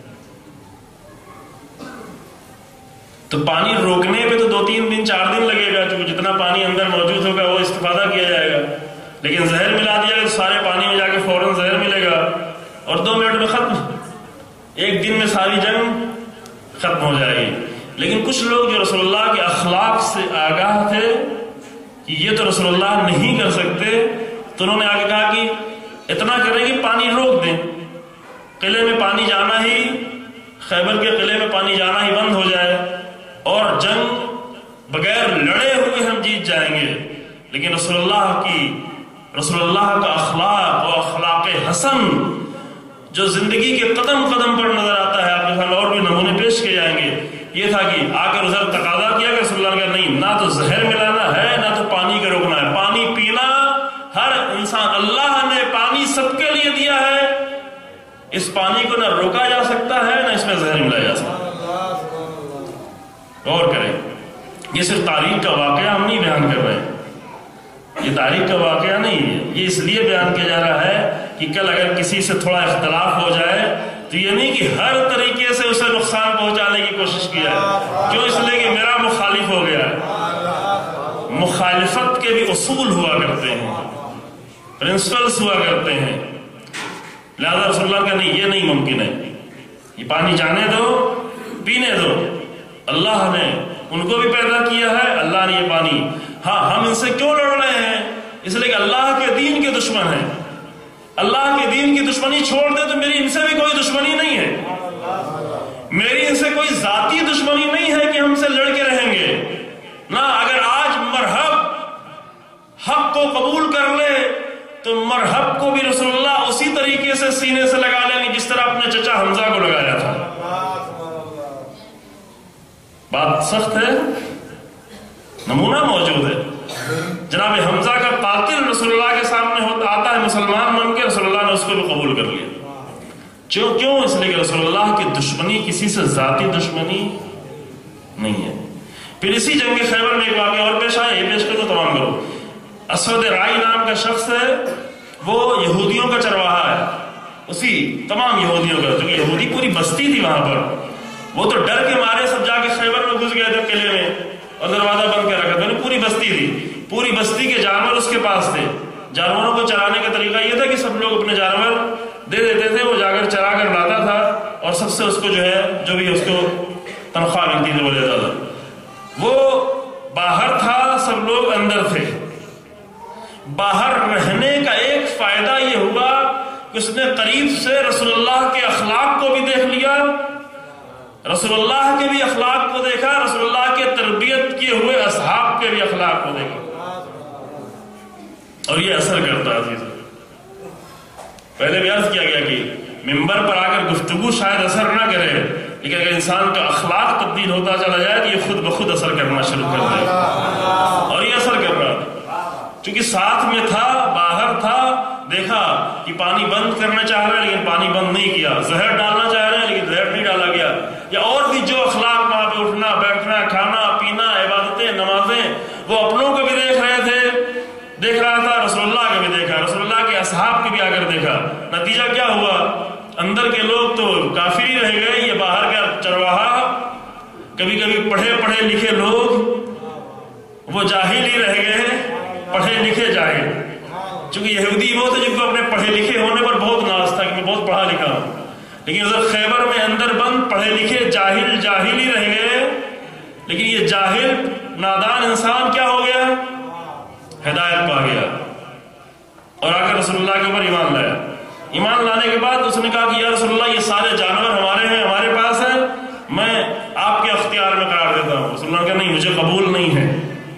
تو پانی روکنے پہ تو 2-3 دن 4 دن لگے گا، کیونکہ جتنا پانی اندر موجود ہوگا وہ استفادہ کیا جائے گا، لیکن زہر ملا دیا کہ سارے پانی میں جا کے فوراً زہر ملے گا اور 2 منٹ میں ختم، 1 دن میں ساری جنگ ختم ہو جائے گی۔ لیکن کچھ لوگ جو رسول اللہ کے اخلاق سے آگاہ تھے کہ یہ تو رسول اللہ نہیں کر سکتے، تو انہوں نے آگے کہا کہ اتنا کریں کہ پانی روک دیں، قلعے میں پانی جانا ہی، خیبر کے قلعے میں پانی جانا ہی بند ہو جائے اور جنگ بغیر لڑے ہوئے ہم جیت جائیں گے۔ لیکن رسول اللہ کا اخلاق اور اخلاق حسن جو زندگی کے قدم قدم پر نظر آتا ہے، آپ کے سامنے اور بھی نمونے پیش کیے جائیں گے، یہ تھا کہ آ کر ادھر تقاضا کیا کہ رسول اللہ نے کہا نہیں، نہ تو زہر ملانا ہے نہ تو پانی کا روکنا ہے، پانی پینا ہر انسان، اللہ نے پانی سب کے لیے دیا ہے، اس پانی کو نہ روکا جا سکتا ہے نہ اس میں زہر ملایا جا سکتا۔ غور کریں، یہ صرف تاریخ کا واقعہ ہم نہیں بیان کر رہے ہیں، یہ تاریخ کا واقعہ نہیں ہے، یہ اس لیے بیان کیا جا رہا ہے کہ کل اگر کسی سے تھوڑا اختلاف ہو جائے تو یہ نہیں کہ ہر طریقے سے اسے نقصان پہنچانے کی کوشش کیا ہے، کیوں؟ اس لیے کہ میرا مخالف ہو گیا ہے۔ مخالفت کے بھی اصول ہوا کرتے ہیں، پرنسپلز ہوا کرتے ہیں، لہذا رسول اللہ کا نہیں، یہ نہیں ممکن ہے، یہ پانی جانے دو، پینے دو، اللہ نے ان کو بھی پیدا کیا ہے، اللہ نے یہ پانی، ہاں ہم ان سے کیوں لڑ رہے ہیں؟ اس لیے کہ اللہ کے دین کے دشمن ہیں، اللہ کے دین کی دشمنی چھوڑ دے تو میری ان سے بھی کوئی دشمنی نہیں ہے، میری ان سے کوئی ذاتی دشمنی نہیں ہے کہ ہم سے لڑ کے رہیں گے، نہ اگر آج مرحب حق کو قبول کر لے تو مرحب کو بھی رسول اللہ اسی طریقے سے سینے سے لگا لیں گے جس طرح اپنے چچا حمزہ کو لگایا تھا۔ بات سخت ہے، نمونہ موجود ہے، جناب حمزہ کا قاتل رسول اللہ کے سامنے آتا ہے مسلمان بن کے، رسول اللہ نے اس کو بھی قبول کر لیا، کیوں؟ اس لیے کہ رسول اللہ کی دشمنی کسی سے ذاتی دشمنی نہیں ہے۔ پھر اسی جنگ خیبر میں ایک واقعہ اور پیش آیا، یہ پیش کر تو تمام کرو۔ اسود رائی نام کا شخص ہے، وہ یہودیوں کا چرواہا ہے، اسی تمام یہودیوں کا، جو کہ یہودی پوری بستی تھی وہاں پر، وہ تو ڈر کے مارے سب جا کے خیبر میں گھس گئے تھے قلعے میں اور دروازہ بند کر رکھا تھا، پوری بستی تھی، پوری بستی کے جانور اس کے پاس تھے، جانوروں کو چرانے کا طریقہ یہ تھا کہ سب لوگ اپنے جانور دے دیتے تھے، وہ جا کر چرا کر لاتا تھا اور سب سے اس کو جو ہے جو بھی اس کو تنخواہ ملتی تھی وہ لیتا تھا۔ وہ باہر تھا، سب لوگ اندر تھے۔ باہر رہنے کا ایک فائدہ یہ ہوا اس نے قریب سے رسول اللہ کے اخلاق کو بھی دیکھ لیا، رسول اللہ کے بھی اخلاق کو دیکھا، رسول اللہ کے تربیت کیے ہوئے اصحاب کے بھی اخلاق کو دیکھا، اور یہ اثر کرتا ہے۔ پہلے بھی عرض کیا گیا کہ ممبر پر آ کر گفتگو شاید اثر نہ کرے، لیکن اگر انسان کا اخلاق تبدیل ہوتا چلا جائے تو یہ خود بخود اثر کرنا شروع کر دے، اور یہ اثر کر رہا تھا، چونکہ ساتھ میں تھا، باہر تھا، دیکھا کہ پانی بند کرنا چاہ رہے ہیں لیکن پانی بند نہیں کیا، زہر ڈالنا چاہ رہے ہیں لیکن زہر نہیں ڈالا گیا، یا اور بھی جو اخلاق وہاں پہ اٹھنا بیٹھنا کھانا پینا عبادتیں نمازیں وہ اپنوں کو بھی دیکھ رہے تھے، دیکھ رہا تھا، رسول اللہ کو بھی دیکھا، رسول اللہ کے اصحاب کو بھی آ کر دیکھا۔ نتیجہ کیا ہوا؟ اندر کے لوگ تو کافر ہی رہ گئے، یہ باہر کا چرواہا، کبھی کبھی پڑھے لکھے لوگ وہ جاہل ہی رہ گئے، پڑھے لکھے جاہل، چونکہ یہودی وہ تھے جن کو اپنے پڑھے لکھے ہونے پر بہت ناز تھا کہ میں بہت پڑھا لکھا ہوں، لیکن ادھر خیبر میں اندر بند پڑھے لکھے جاہل ہی رہ گئے، لیکن یہ جاہل نادان انسان کیا ہو گیا؟ ہدایت پا گیا، اور آ کر رسول اللہ کے اوپر ایمان لایا۔ ایمان لانے کے بعد اس نے کہا کہ یا رسول اللہ یہ سارے جانور ہمارے ہیں، ہمارے پاس ہیں، میں آپ کے اختیار میں قرار دیتا ہوں۔ رسول اللہ نے کہا نہیں، مجھے قبول نہیں ہے۔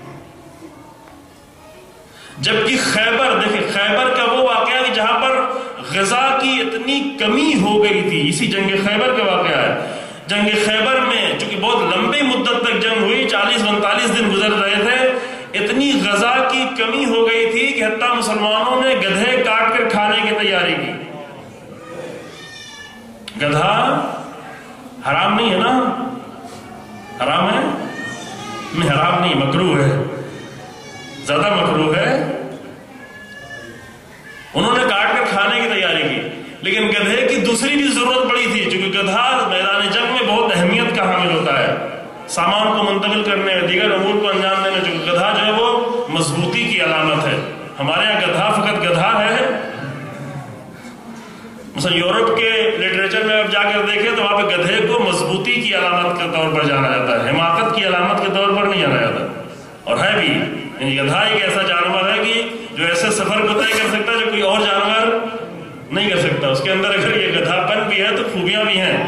جبکہ خیبر، دیکھیں خیبر کا وہ واقعہ کہ جہاں پر غذا کی اتنی کمی ہو گئی تھی، اسی جنگ خیبر کا واقعہ ہے۔ جنگ خیبر میں چونکہ بہت لمبی مدت تک جنگ ہوئی، 40-45 دن گزر رہے تھے، اتنی غذا کی کمی ہو گئی تھی کہ حتیٰ مسلمانوں نے گدھے کاٹ کر کھانے کی تیاری کی۔ گدھا حرام نہیں ہے نا؟ حرام ہے؟ نہیں حرام نہیں، مکروہ ہے، زیادہ مکروہ ہے۔ انہوں نے کاٹ کر کھانے کی تیاری کی، لیکن گدھے کی دوسری بھی ضرورت پڑی تھی، چونکہ گدھا میدان جنگ میں بہت اہمیت کا حامل ہوتا ہے، سامان کو منتقل کرنے میں، دیگر امور کو انجام دینے میں، چونکہ گدھا جو ہے وہ مضبوطی کی علامت ہے۔ ہمارے یہاں گدھا فقط گدھا ہے، مثلا یورپ کے لٹریچر میں آپ جا کر دیکھیں تو وہاں پہ گدھے کو مضبوطی کی علامت کے طور پر جانا جاتا ہے، حماقت کی علامت کے طور پر نہیں جانا جاتا، اور ہے بھی، یعنی گدھا ایک ایسا جانور ہے کہ جو ایسے سفر کو طے کر سکتا ہے جو کوئی اور جانور نہیں کر سکتا، اس کے اندر اگر یہ گدھا پن بھی ہے تو خوبیاں بھی ہیں،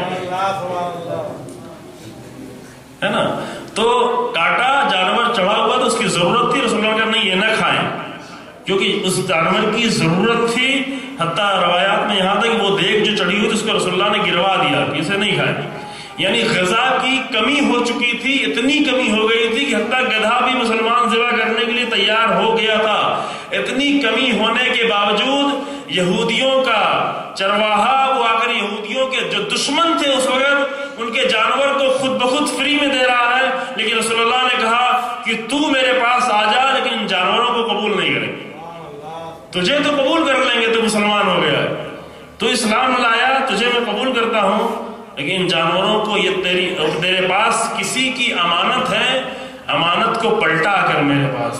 ہے نا؟ تو کاٹا جانور چڑھا ہوا تو اس کی ضرورت تھی، رسول اللہ کا نہیں یہ نہ کھائیں، کیونکہ اس جانور کی ضرورت تھی، حتیٰ روایات میں یہاں تک کہ وہ دیگ جو چڑھی ہوئی تھی اس کو رسول اللہ نے گروا دیا کہ اسے نہیں کھائے، یعنی غذا کی کمی ہو چکی تھی، اتنی کمی ہو گئی تھی کہ حتیٰ گدھا بھی مسلمان ذبح کرنے کے لیے تیار ہو گیا تھا۔ اتنی کمی ہونے کے باوجود یہودیوں کا چرواہا وہ آ کر یہودیوں کے جو دشمن تھے اس وقت ان کے جانور کو خود بخود فری میں دے رہا ہے، لیکن رسول اللہ نے کہا کہ تو میرے پاس آ جا، لیکن ان جانوروں کو قبول نہیں کریں گے، تجھے تو قبول کر لیں گے، تو مسلمان ہو گیا، تو اسلام لایا، تجھے میں قبول کرتا ہوں، لیکن ان جانوروں کو یہ تیرے پاس کسی کی امانت ہے، امانت کو پلٹا کر میرے پاس۔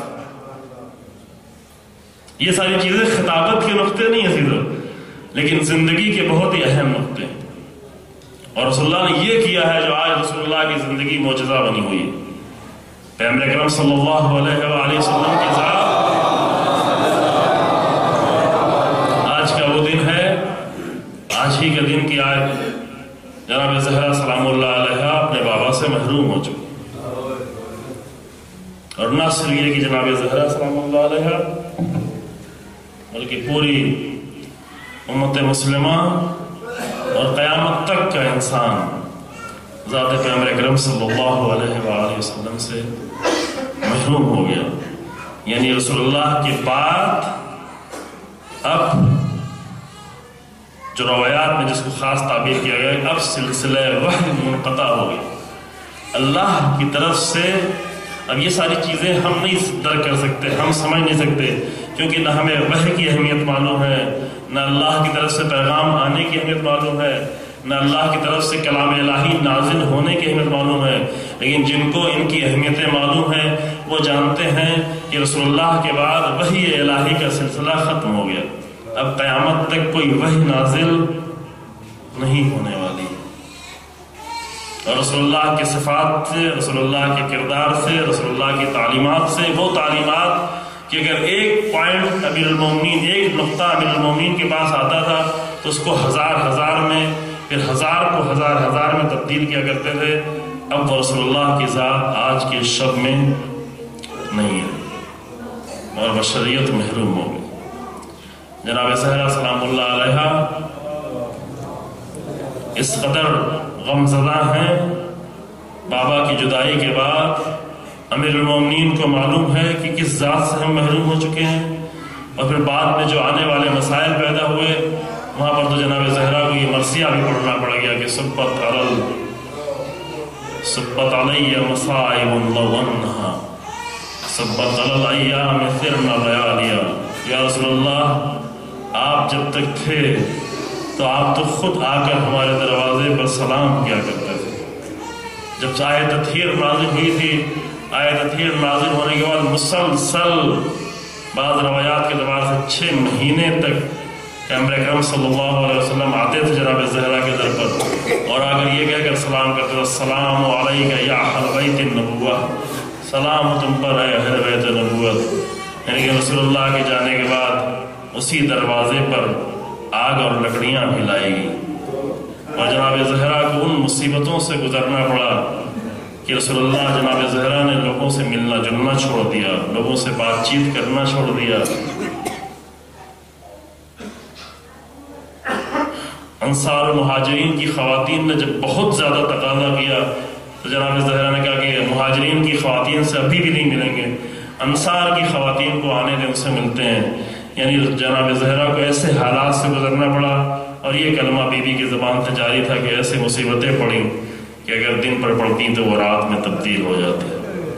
یہ ساری چیزیں خطابت کے نقطے نہیں ہیں سیدھا، لیکن زندگی کے بہت ہی اہم نقطے ہیں، اور رسول اللہ نے یہ کیا ہے جو آج رسول اللہ کی زندگی معجزہ بنی ہوئی ہے۔ پیغمبر اکرم صلی اللہ علیہ وآلہ وسلم کی ذات آج کا وہ دن ہے، آج ہی کا دن کی آج جناب زہرا سلام اللہ علیہ اپنے بابا سے محروم ہو چکی، اور نہ صرف یہ کہ جناب زہرا سلام اللہ علیہ بلکہ پوری امت مسلمہ اور قیامت تک کا انسان ذات پیغمبر اکرم صلی اللہ علیہ وآلہ وسلم سے محروم ہو گیا۔ یعنی رسول اللہ کے بعد اب جو روایات میں جس کو خاص تعبیر کیا گیا، اب سلسلہ وحی منقطع ہو گیا اللہ کی طرف سے۔ اب یہ ساری چیزیں ہم نہیں درک کر سکتے، ہم سمجھ نہیں سکتے، کیونکہ نہ ہمیں وحی کی اہمیت معلوم ہے، نہ اللہ کی طرف سے پیغام آنے کی اہمیت معلوم ہے، نہ اللہ کی طرف سے کلام الہی نازل ہونے کی اہمیت معلوم ہے، لیکن جن کو ان کی اہمیتیں معلوم ہیں وہ جانتے ہیں کہ رسول اللہ کے بعد وحی الہی کا سلسلہ ختم ہو گیا، اب قیامت تک کوئی وحی نازل نہیں ہونے والی، اور رسول اللہ کے صفات سے، رسول اللہ کے کردار سے، رسول اللہ کی تعلیمات سے، وہ تعلیمات کہ اگر ایک پوائنٹ امیر المومنین، ایک نقطہ امیر المومنین کے پاس آتا تھا تو اس کو ہزار میں، پھر ہزار کو ہزار میں تبدیل کیا کرتے تھے. اب وہ رسول اللہ کی ذات آج کے شب میں نہیں ہے اور بشریت محروم ہو گئی. جناب زہرا سلام اللہ علیہا اس قدر غمزدہ ہیں. بابا کی جدائی کے بعد امیر المومنین کو معلوم ہے کہ کس ذات سے ہم محروم ہو چکے ہیں، اور پھر بعد میں جو آنے والے مسائل پیدا ہوئے وہاں پر تو جناب زہرا کو یہ مرثیہ بھی پڑھنا پڑ گیا کہ سبت علی مصائب لو انہا سبت علی الایام ثرن لیالیا. یا رسول اللہ آپ جب تک تھے تو آپ تو خود آ کر ہمارے دروازے پر سلام کیا کرتے تھے. جب آیت تطہیر نازل ہوئی تھی، آیت تطہیر نازل ہونے کے بعد مسلسل بعض روایات کے اعتبار سے 6 مہینے تک پیغمبر اکرم صلی اللہ علیہ وسلم آتے تھے جناب زہرا کے در پر، اور اگر یہ کہہ کر سلام کرتے تھے السلام علیکہ یا اہل بیت النبوہ، سلام تم پر اے اہل بیت نبوت. یعنی کہ رسول اللہ کے جانے کے بعد اسی دروازے پر آگ اور لکڑیاں بھی لائی گئی، اور جناب زہرا کو ان مصیبتوں سے گزرنا پڑا کہ رسول اللہ جناب زہرا نے لوگوں سے ملنا جلنا چھوڑ دیا، لوگوں سے بات چیت کرنا چھوڑ دیا. انصار و مہاجرین کی خواتین نے جب بہت زیادہ تقاضا کیا تو جناب زہرا نے کہا کہ مہاجرین کی خواتین سے ابھی بھی نہیں ملیں گے، انصار کی خواتین کو آنے دیں، ان سے ملتے ہیں. یعنی جناب زہرا کو ایسے حالات سے گزرنا پڑا، اور یہ کلمہ بی بی کی زبان سے جاری تھا کہ ایسے مصیبتیں پڑیں کہ اگر دن پر پڑتی تو وہ رات میں تبدیل ہو جاتی.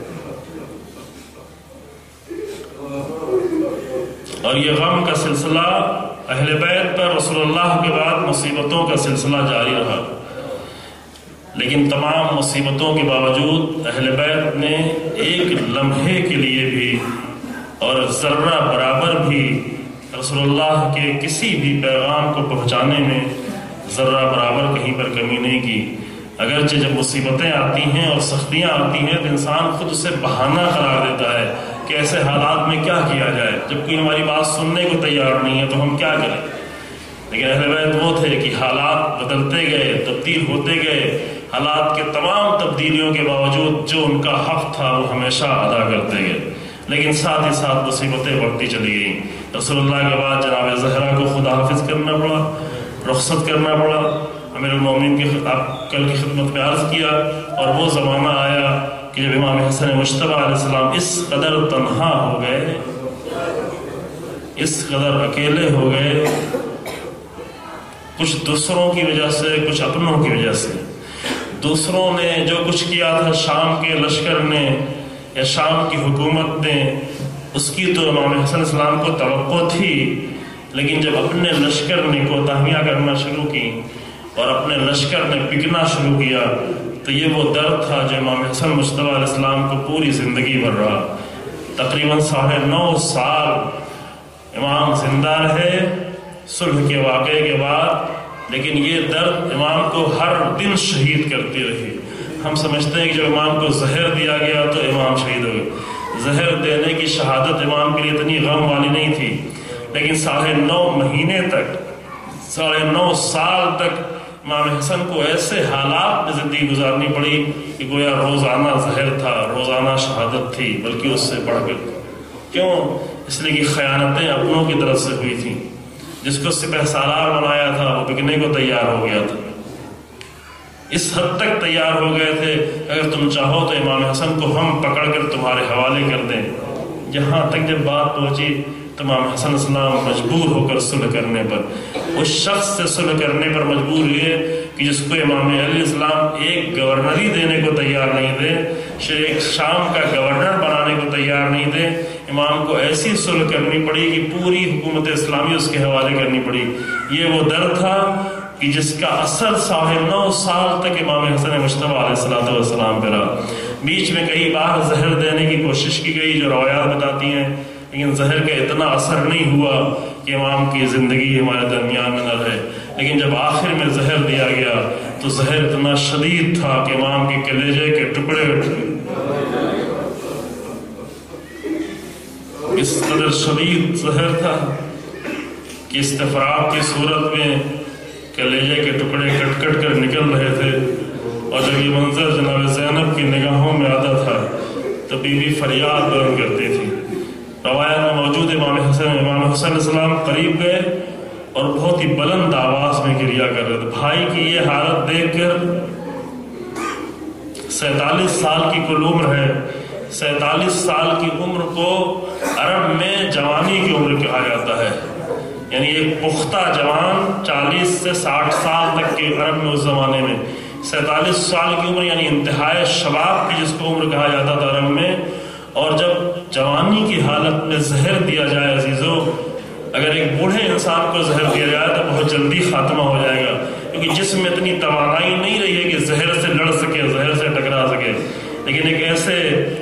اور یہ غم کا سلسلہ اہل بیت پر رسول اللہ کے بعد مصیبتوں کا سلسلہ جاری رہا. لیکن تمام مصیبتوں کے باوجود اہل بیت نے ایک لمحے کے لیے بھی اور ذرہ برابر بھی رسول اللہ کے کسی بھی پیغام کو پہنچانے میں ذرہ برابر کہیں پر کمی نہیں کی. اگرچہ جب مصیبتیں آتی ہیں اور سختیاں آتی ہیں تو انسان خود اسے بہانہ قرار دیتا ہے کہ ایسے حالات میں کیا کیا جائے، جب کوئی ہماری بات سننے کو تیار نہیں ہے تو ہم کیا کریں. لیکن اہل بیت وہ تھے کہ حالات بدلتے گئے، تبدیل ہوتے گئے، حالات کے تمام تبدیلیوں کے باوجود جو ان کا حق تھا وہ ہمیشہ ادا کرتے گئے. لیکن ساتھ ہی ساتھ مصیبتیں بڑھتی چلی گئیں. رسول اللہ کے بعد جناب زہرا کو خدا حافظ کرنا پڑا، رخصت کرنا پڑا. امیر المومنین کی کل کی خدمت میں عرض کیا، اور وہ زمانہ آیا کہ جب امام حسن مجتبیٰ علیہ السلام اس قدر تنہا ہو گئے، اس قدر اکیلے ہو گئے، کچھ دوسروں کی وجہ سے، کچھ اپنوں کی وجہ سے. دوسروں نے جو کچھ کیا تھا شام کے لشکر نے یا شام کی حکومت نے، اس کی تو امام حسن علیہ السلام کو توقع تھی، لیکن جب اپنے لشکر نے کوتاہیاں کرنا شروع کی اور اپنے لشکر نے بکنا شروع کیا تو یہ وہ درد تھا جو امام حسن مجتبیٰ علیہ السلام کو پوری زندگی بھر رہا. تقریباً 9.5 سال امام زندہ رہے صلح کے واقعے کے بعد، لیکن یہ درد امام کو ہر دن شہید کرتی رہی. ہم سمجھتے ہیں کہ جب امام کو زہر دیا گیا تو امام شہید ہو گئے. زہر دینے کی شہادت امام کے لیے اتنی غم والی نہیں تھی، لیکن 9.5 مہینے تک، 9.5 سال تک امام حسن کو ایسے حالات میں زندگی گزارنی پڑی کہ گویا روزانہ زہر تھا، روزانہ شہادت تھی، بلکہ اس سے بڑھ کر. کیوں؟ اس لیے کہ خیانتیں اپنوں کی طرف سے ہوئی تھیں. جس کو سپہ سالار بنایا تھا وہ بکنے کو تیار ہو گیا تھا. اس حد تک تیار ہو گئے تھے اگر تم چاہو تو امام حسن کو ہم پکڑ کر تمہارے حوالے کر دیں. یہاں تک جب بات پہنچی تو امام حسن السلام مجبور ہو کر صلح کرنے پر، اس شخص سے صلح کرنے پر مجبور ہوئے کہ جس کو امام علیہ السلام ایک گورنری دینے کو تیار نہیں تھے، ایک شام کا گورنر بنانے کو تیار نہیں تھے. امام کو ایسی صلح کرنی پڑی کہ پوری حکومت اسلامی اس کے حوالے کرنی پڑی. یہ وہ درد تھا کہ جس کا اثر 9.5 سال تک امام حسن مجتبیٰ علیہ السلام پہ رہا. بیچ میں کئی بار زہر دینے کی کوشش کی گئی جو روایات بتاتی ہیں، لیکن زہر کا اتنا اثر نہیں ہوا کہ امام کی زندگی ہمارے درمیان میں نہ رہے. لیکن جب آخر میں زہر دیا گیا تو زہر اتنا شدید تھا کہ امام کے کلیجے کے ٹکڑے اس قدر شدید زہر تھا کہ استفراغ کی صورت میں کلیجے کے ٹکڑے کٹ کٹ کر نکل رہے تھے، اور جب یہ منظر جناب زینب کی نگاہوں میں آتا تھا تو بی بی فریاد بلند کرتی تھی۔ روایت میں موجود امام حسن علیہ السلام قریب گئے اور بہت ہی بلند آواز میں گریا کر رہے تھے۔ بھائی کی یہ حالت دیکھ کر 47 سال کی کل عمر ہے، 47 سال کی عمر کو عرب میں جوانی کی عمر کہا جاتا ہے، یعنی ایک پختہ جوان 40 سے 60 سال تک کے عرب میں اس زمانے میں 47 سال کی عمر یعنی انتہائی شباب کی جس کو عمر کہا جاتا تھا عرب میں۔ اور جب جوانی کی حالت میں زہر دیا جائے عزیزو، اگر ایک بوڑھے انسان کو زہر دیا جائے تو بہت جلدی خاتمہ ہو جائے گا، کیونکہ جسم میں اتنی توانائی نہیں رہی ہے کہ زہر سے لڑ سکے، زہر سے ٹکرا سکے۔ لیکن ایک ایسے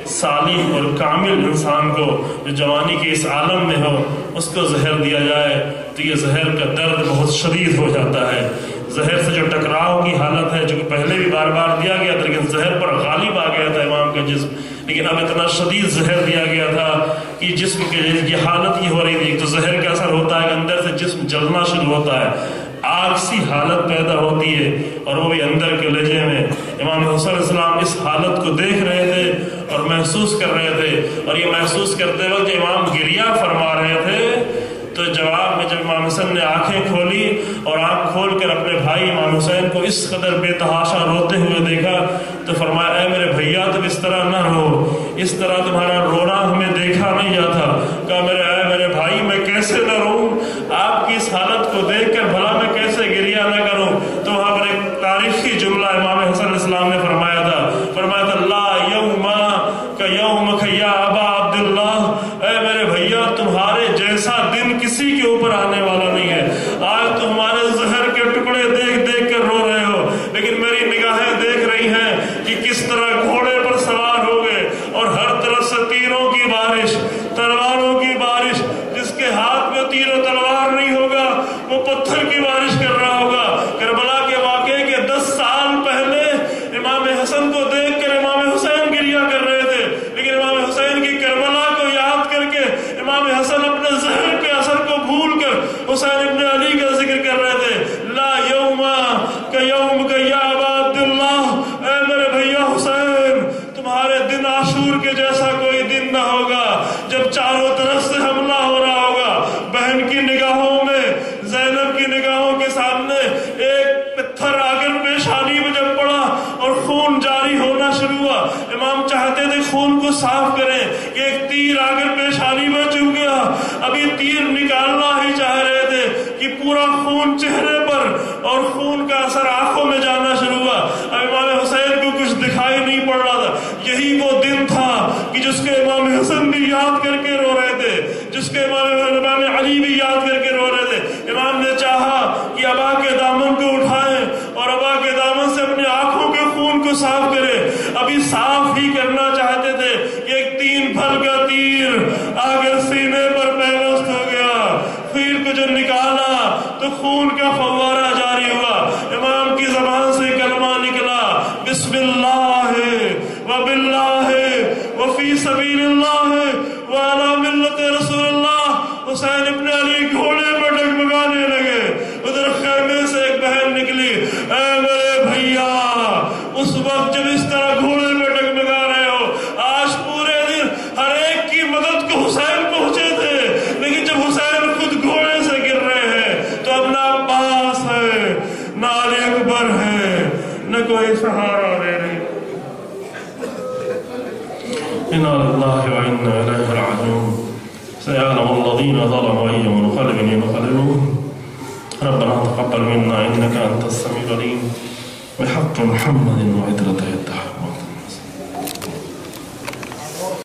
صالح اور کامل انسان کو جو جوانی کے اس عالم میں ہو، اس کو زہر دیا جائے تو یہ زہر کا درد بہت شدید ہو جاتا ہے۔ زہر سے جو ٹکراؤ کی حالت ہے، جو کہ پہلے بھی بار بار دیا گیا تھا لیکن زہر پر غالب آ گیا تھا امام کا جسم، لیکن اب اتنا شدید زہر دیا گیا تھا کہ جسم کے یہ حالت یہ ہو رہی تھی۔ ایک تو زہر کا اثر ہوتا ہے کہ اندر سے جسم جلنا شروع ہوتا ہے، آگ سی حالت پیدا ہوتی ہے، اور وہ بھی اندر کے لہجے میں۔ امام حسن علیہ السلام اس حالت کو دیکھ رہے تھے اور محسوس کر رہے تھے، اور یہ محسوس کرتے وقت جب امام گریہ فرما رہے تھے تو جواب میں جب امام حسن نے آنکھیں کھولی اور آنکھ کھول کر اپنے بھائی امام حسین کو اس قدر بے تحاشا روتے ہوئے دیکھا تو فرمایا، اے میرے بھیا تم اس طرح نہ رو، اس طرح تمہارا رونا ہمیں دیکھا نہیں جاتا۔ کہا اے میرے بھائی میں کیسے نہ روں، آپ کی اس حالت کو دیکھ کر بھلا میں کیسے گریہ نہ کروں۔ تو وہاں پر ایک تاریخی جملہ امام حسن علیہ السلام نے فرمایا تھا لا یوم کا یومک یا ابا عبداللہ، اے میرے بھیا تمہارے جیسا دن کسی کے اوپر آنے والا نہیں ہے۔ آج تم ہمارے زہر کے ٹکڑے دیکھ دیکھ کر رو رہے ہو، لیکن میری نگاہیں دیکھ رہی ہیں کہ کس طرح گھوڑے پر سوار ہو گئے اور ہر طرف سے تیروں کی بارش، تلواروں کی بارش، جس کے ہاتھ میں تیر و تلوار نہیں ہوگا وہ پتھر کی بارش کر رہا ہوگا۔ کربلا کے واقعے کے 10 سال پہلے امام حسن کو دیکھ کر امام حسین گریہ کر رہے تھے، لیکن امام حسین کی کربلا کو یاد کر کے امام حسن اپنے زہر کے اثر کو بھول کر حسین ابن علی کا ذکر کر رہے تھے۔ لا یوم کا یوم کا یا ابا عبداللہ، اے میرے بھیا حسین تمہارے دن عاشور کے جیسا کوئی دن نہ ہوگا جب چاروں طرف سے حملہ ہو رہا ہوگا۔ بہن کی نگاہوں میں، زینب کی نگاہوں کے سامنے ایک پتھر آ کر پیشانی میں جب پڑا اور خون جاری ہونا شروع ہوا، امام چاہتے تھے خون کو صاف کریں کہ ایک تیر آ کر پیشانی میں چبھ گیا، ابھی تیر نکالنا ہی چاہ رہے تھے کہ پورا خون چہرے پر اور خون کا اثر آنکھوں میں جانا شروع ہوا۔ اب امام حسین کو کچھ دکھائی نہیں پڑ رہا تھا۔ یہی وہ دن تھا کہ جس کے امام حسن بھی یاد کر کے رو رہے تھے، جس کے امام علی بھی یاد کر کے رو رہے تھے۔ امام نے چاہا کہ ابا کے دامن کو اٹھائیں اور ابا کے دامن سے اپنی آنکھوں کے خون کو صاف کریں۔ ابھی صاف ہی کرنا چاہتے تھے کہ ایک 3 پھل کا تیر آگر سینے پر پیوست ہو گیا، تیر کو جو نکالا تو خون کا فوارہ جاری ہوا۔ امام کی زبان سے کلمہ نکلا، بسم اللہ وباللہ وفی سبیل اللہ وعلی ملت رسول اللہ۔ حسین ابن علی گھوڑے پر ڈگمگانے لگے۔ ادھر خیمے سے ایک بہن نکلی، اے میرے بھیا اس وقت جب اس طرح گھوڑے پہ ڈگمگا رہے ہو، آج پورے دن ہر ایک کی مدد کو حسین پہنچے تھے، لیکن جب حسین خود گھوڑے سے گر رہے ہیں تو اب نہ عباس ہے، نہ علی اکبر ہے، نہ کوئی سہارا دے رہی۔ انا للہ وانا الیہ راجعون۔ سيعلم الذين ظلموا أي منقلب ينقلبون۔ ربنا تقبل منا إنك أنت السميع العليم، بحق محمد وعترته الدهر۔